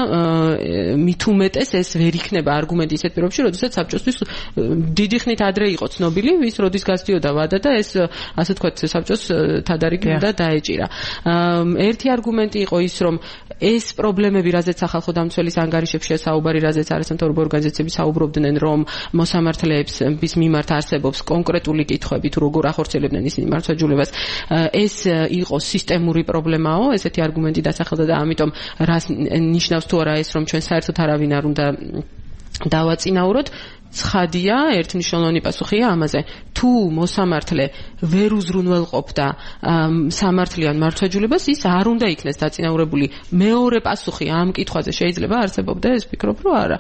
მით უმეტეს ეს ვერ იქნება არგუმენტი ისეთ პირობებში, როდესაც საბჭოსთვის დიდი ხნით ადრე იყო ცნობილი, ვის როდის გასდიოდა ვადა და ეს ასე ვთქვათ საბჭოს თადარიგ უნდა დაეჭირა. ერთი არგუმენტი იყო ის, რომ ეს პრობლემები, რაზეც სახალხო დამცველის ანგარიშებში საუბარი, რაზეც არასამთავრობო ორგანიზაციები საუბრობდნენ, რომ მოსამართლეებს bis მიმართ არსებობს კონკრეტული კითხვები, თუ როგორ ახორციელებდნენ ისინი მართლმსაჯულებას, ეს იყო სისტემური პრობლემაო, ესეთი არგუმენტი დასახელდა და ამიტომ რას ნიშნავს თუ არა ეს, რომ ჩვენ საერთოდ არავინ არ უნდა დავაწინაუროთ. ცხადია, ერთნიშნულოვანი პასუხია ამაზე. თუ მოსამართლე ვერ უზრუნველყოფდა სამართლიან მართლმსაჯულებას, ის არ უნდა იქნეს დაწინაურებული. მეორე პასუხი ამ კითხვაზე შეიძლება არსებობდა, ეს ვფიქრობ, რომ არა.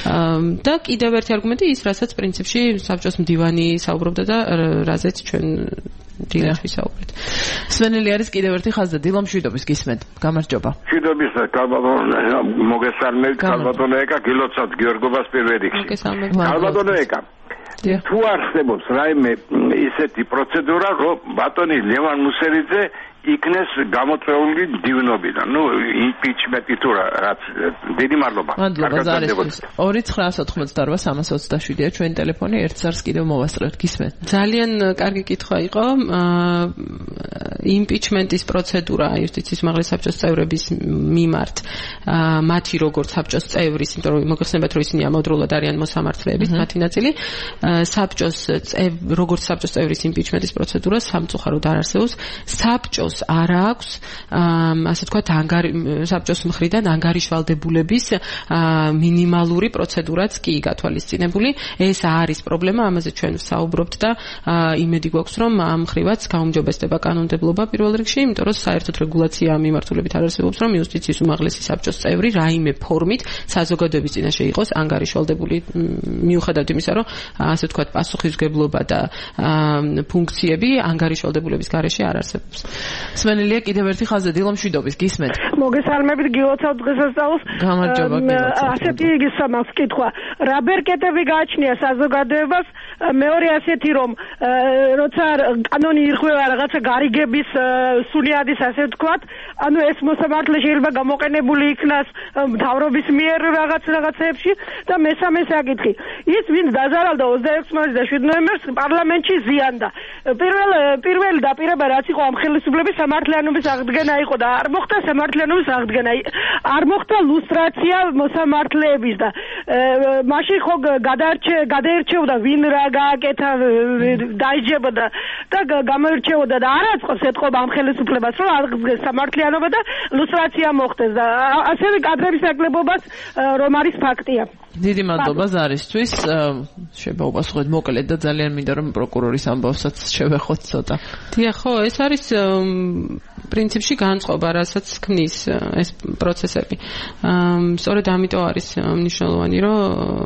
და კიდევ ერთი არგუმენტი ის, რასაც პრინციპში საბჭოს მდივანი საუბრობდა და რაზეც ჩვენ დილას ვისაუბრეთ. სვენელი არის კიდევ ერთი ხაზი, დილა მშვიდობის გისმენთ. გამარჯობა. მშვიდობის კალბატონო მოგესალმებით, კალბატონო ეკა გილოცავთ გიორგობას პირველ რიგში. მოგესალმებით. კალბატონო ეკა. თუ არსებობს რაიმე ისეთი პროცედურა, რომ ბატონი ლევან მუსელიძე იქნეს გამოწვეული დივნობიდან. ნუ იმპიჩმენტი თუ რაც დიდი მადლობა. მადლობა ზარისთვის. ორი ცხრაას ოთხმოცდაორვა სამას ოცდაშვიდია ჩვენი ტელეფონი, ერთ წარს კიდევ მოვასწრებთ, გისმენთ. ძალიან კარგი კითხვა იყო. იმპიჩმენტის პროცედურა იუსტიციის უმაღლესი საბჭოს წევრების მიმართ, მათი როგორც საბჭოს წევრის, იმიტომ რომ მოგეხსენებათ, რომ ისინი ამავდროულად არიან მოსამართლეების მათი ნაწილი, საბჭოს როგორც საბჭოს წევრის იმპიჩმენტის პროცედურა სამწუხაროდ არ არსებობს. საბჭოს არ აქვს ასე ვთქვათ საბჭოს მხრიდან ანგარიშვალდებულების მინიმალური პროცედურაც კი გათვალისწინებული. ეს არის პრობლემა, ამაზე ჩვენ ვსაუბრობთ და იმედი გვაქვს, რომ ამ მხრივაც გაუმჯობესდება კანონმდებლობა მცდელობა პირველ რიგში, იმიტომ რომ საერთოდ რეგულაცია მიმართულებით არ არსებობს, რომ იუსტიციის უმაღლესი საბჭოს წევრი რაიმე ფორმით საზოგადოების წინაშე იყოს ანგარიშვალდებული, მიუხედავად იმისა, რომ ასე ვთქვათ, პასუხისმგებლობა და ფუნქციები ანგარიშვალდებულების გარეშე არ არსებობს. სმენელია კიდევ ერთი ხაზი დილო მშვიდობის გისმენთ. მოგესალმებით გილოცავ დღესასწაულს. გამარჯობა გილოცავ. ასეთი გისამავს კითხვა. რა ბერკეტები გააჩნია საზოგადოებას? მეორე ასეთი რომ როცა კანონი ირღვევა რაღაცა გარიგების სულიადის ასე ვთქვათ, ანუ ეს მოსამართლე შეიძლება გამოყენებული იქნას მთავრობის მიერ რაღაც რაღაცეებში და მესამე საკითხი. ის ვინც დაზარალდა ოცდაექვსი მაისს და შვიდ ნოემბერს პარლამენტში ზიანდა. პირველ პირველი დაპირება რაც იყო ამ ხელისუფლების სამართლიანობის აღდგენა იყო და არ მოხდა სამართლიანობის აღდგენა. არ მოხდა ლუსტრაცია მოსამართლეების და მაშინ ხო გადაარჩე გადაერჩეოდა ვინ რა გააკეთა დაიჯებოდა და გამოირჩეოდა და არ აწყობს ეთყობა ამ ხელისუფლებას რომ აღდგეს სამართლიანობა და ლუსტრაცია მოხდეს და ასევე კადრების საკლებობას რომ არის ფაქტია. დიდი მადლობა ზარისთვის. შეიძლება უპასუხოთ მოკლედ და ძალიან მინდა რომ პროკურორის ამბავსაც შევეხოთ ცოტა. დიახ, ხო, ეს არის პრინციპში განწყობა, რასაც ქმნის ეს პროცესები. სწორედ ამიტომ არის მნიშვნელოვანი, რომ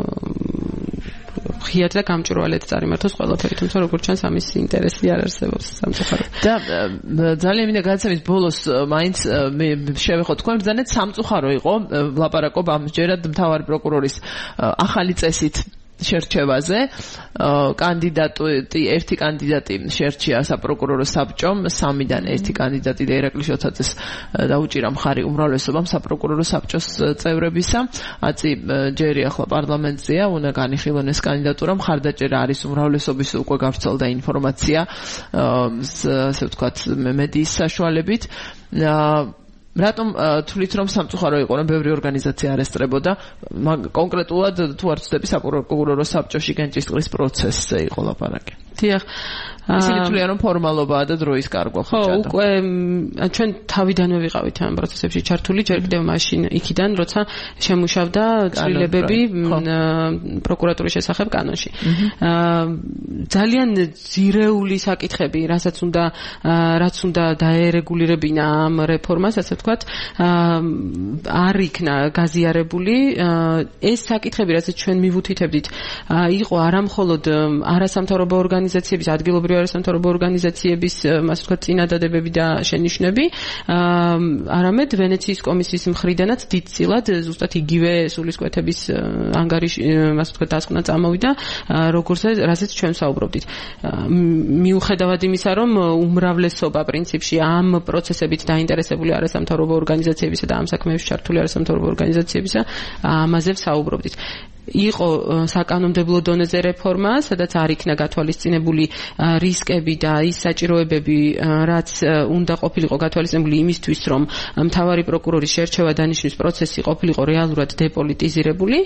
ხიად და გამჭვირვალედ წარიმართოს ყველაფერი, თუმცა როგორც ჩანს ამის ინტერესი არ არსებობს სამწუხაროდ. და ძალიან მინდა გადაცემის ბოლოს მაინც მე შევეხოთ თქვენ ბრძანეთ სამწუხარო იყო ლაპარაკობ ამჯერად მთავარი პროკურორის ახალი წესით შერჩევაზე. კანდიდატი ერთი კანდიდატი შერჩია საპროკურორო საბჭომ, სამიდან ერთი კანდიდატი და ირაკლი შოთაძეს დაუჭირა მხარი უმრავლესობამ საპროკურორო საბჭოს წევრებისა. აწი ჯერი ახლა პარლამენტზეა, უნდა განიხილონ ეს კანდიდატურა, მხარდაჭერა არის უმრავლესობის, უკვე გავრცელდა ინფორმაცია, ასე ვთქვათ, მედიის საშუალებით. რატომ თვლით რომ სამწუხარო იყო რომ ბევრი ორგანიზაცია არ ესწრებოდა კონკრეტულად თუ არ ვცდები საპროკურორო საბჭოში გენჭისყრის პროცესზე იყო ლაპარაკი. დიახ. ისინი თვლიან რომ ფორმალობაა და დროის კარგვა ხო ჭადა. ხო, უკვე ჩვენ თავიდანვე ვიყავით ამ პროცესებში ჩართული, ჯერ კიდევ მაშინ იქიდან, როცა შემუშავდა ცვლილებები პროკურატურის შესახებ კანონში. ძალიან ძირეული საკითხები, რასაც უნდა რაც უნდა დაერეგულირებინა ამ რეფორმას, ასე ვთქვათ, არ იქნა გაზიარებული. ეს საკითხები, რასაც ჩვენ მივუთითებდით, იყო არამხოლოდ არასამთავრობო ორგანიზაციების, ადგილობრივი არასამთავრობო ორგანიზაციების, ასე ვთქვათ, წინადადებები და შენიშვნები, არამედ ვენეციის კომისიის მხრიდანაც დიდწილად ზუსტად იგივე სულისკვეთების ანგარიში, ასე ვთქვათ, დასკვნა წამოვიდა, როგორც რასაც ჩვენ საუბრობდით. მიუხედავად იმისა, რომ უმრავლესობა პრინციპში ამ პროცესებით დაინტერესებული არასამთავრობო ორგანიზაციებისა და ამ საქმეებში ჩართული არასამთავრობო ორგანიზაციებისა, ამაზე ვსაუბრობდით. იყო საკანონმდებლო დონეზე რეფორმა, სადაც არ იქნა გათვალისწინებული რისკები და ის საჭიროებები, რაც უნდა ყოფილიყო გათვალისწინებული იმისთვის, რომ მთავარი პროკურორის შერჩევა დანიშნვის პროცესი ყოფილიყო რეალურად დეპოლიტიზირებული.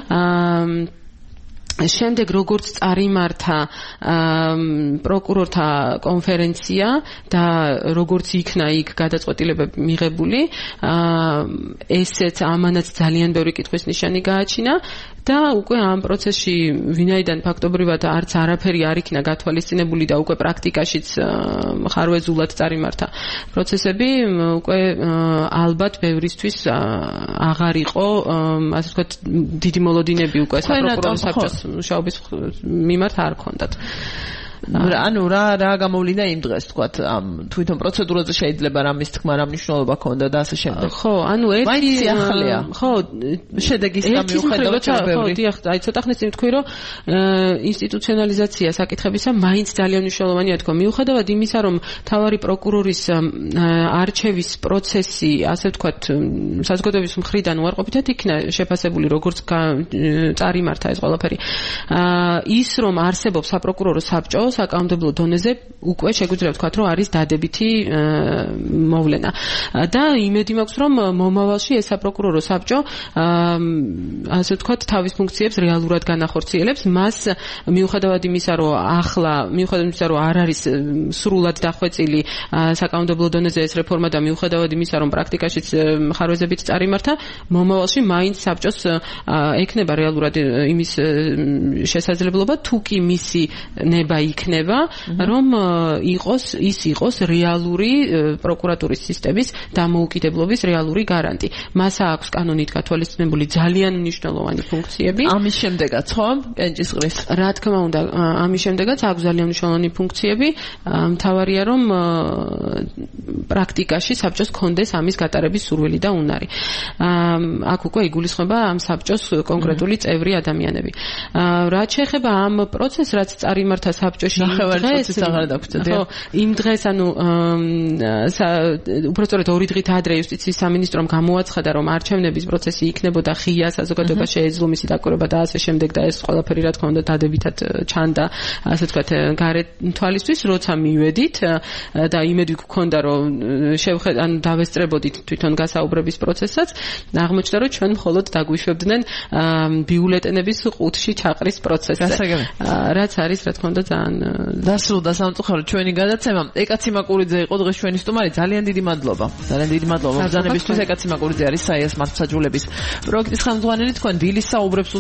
შემდეგ როგორც წარიმართა პროკურორთა კონფერენცია და როგორც იქნა იქ გადაწყვეტილებები მიღებული, ესეც ამანაც ძალიან ბევრი კითხვის ნიშანი გააჩინა და უკვე ამ პროცესში ვინაიდან ფაქტობრივად არც არაფერი არ იქნა გათვალისწინებული და უკვე პრაქტიკაშიც ხარვეზულად წარიმართა პროცესები, უკვე ალბათ ბევრისთვის აღარ იყო, ასე ვთქვათ, დიდი მოლოდინები უკვე საპროკურორო საბჭოს მუშაობის მიმართ არ ქონდათ. ანუ რა რა გამოვლინდა იმ დღეს თქვათ ამ თვითონ პროცედურაზე შეიძლება რამის თქმა რა მნიშვნელობა ქონდა და ასე შემდეგ. ხო, ანუ ერთი ახალია. ხო, შედეგის გამიუხედავად ბევრი. ხო, დიახ, აი ცოტა ხნის წინ თქვი რომ ინსტიტუციონალიზაცია საკითხებისა მაინც ძალიან მნიშვნელოვანია თქო, მიუხედავად იმისა რომ მთავარი პროკურორის არჩევის პროცესი, ასე ვთქვათ, საზოგადოების მხრიდან უარყოფითად იქნა შეფასებული, როგორც წარიმართა ეს ყველაფერი. ის რომ არსებობს საპროკურორო საბჭო საკანონმდებლო დონეზე უკვე შეგვიძლია ვთქვათ, რომ არის დადებითი მოვლენა. და იმედი მაქვს, რომ მომავალში ეს საპროკურორო საბჭო, ასე ვთქვათ, თავის ფუნქციებს რეალურად განახორციელებს. მას მიუხედავად იმისა, რომ ახლა, მიუხედავად იმისა, რომ არ არის სრულად დახვეწილი საკანონმდებლო დონეზე ეს რეფორმა და მიუხედავად იმისა, რომ პრაქტიკაშიც ხარვეზებით წარიმართა, მომავალში მაინც საბჭოს ექნება რეალურად იმის შესაძლებლობა, თუ კი მისი ნება იქ იქნება, რომ იყოს ის იყოს რეალური პროკურატურის სისტემის დამოუკიდებლობის რეალური გარანტი. მას აქვს კანონით გათვალისწინებული ძალიან მნიშვნელოვანი ფუნქციები. ამის შემდეგაც ხო? კენჭისყრის. რა თქმა უნდა, ამის შემდეგაც აქვს ძალიან მნიშვნელოვანი ფუნქციები. მთავარია რომ პრაქტიკაში საბჭოს კონდეს ამის გატარების სურვილი და უნარი. აქ უკვე იგულისხმება ამ საბჭოს კონკრეტული წევრი ადამიანები. რაც შეეხება ამ პროცესს, რაც წარიმართა საბჭოში დღეს, ხო, იმ დღეს, ანუ უпростоრეთ ორი დღით ადრე იუსტიციის სამინისტრომ გამოაცხადა, რომ არჩევნების პროცესი იქნებოდა ღია, საზოგადოება შეეძლო მისი დაკვირვება და ასე შემდეგ და ეს ყველაფერი რა თქმა უნდა დადებითად ჩანდა, ასე ვთქვათ, გარეთ თვალისთვის, როცა მივედით და იმედი გქონდა, რომ შევხედა, ანუ დავესწრებოდით თვითონ გასაუბრების პროცესსაც, აღმოჩნდა, რომ ჩვენ მხოლოდ დაგვიშვებდნენ ბიულეტენების ყუთში ჩაყრის პროცესზე. რაც არის, რა თქმა უნდა, ძალიან დასრულდა სამწუხაროდ ჩვენი გადაცემა. ეკაცი მაკურიძე იყო დღეს ჩვენი სტუმარი. ძალიან დიდი მადლობა. ძალიან დიდი მადლობა. ბრძანებისთვის ეკაცი მაკურიძე არის საიას მართლმსაჯულების პროექტის ხელმძღვანელი. თქვენ დილის საუბრებს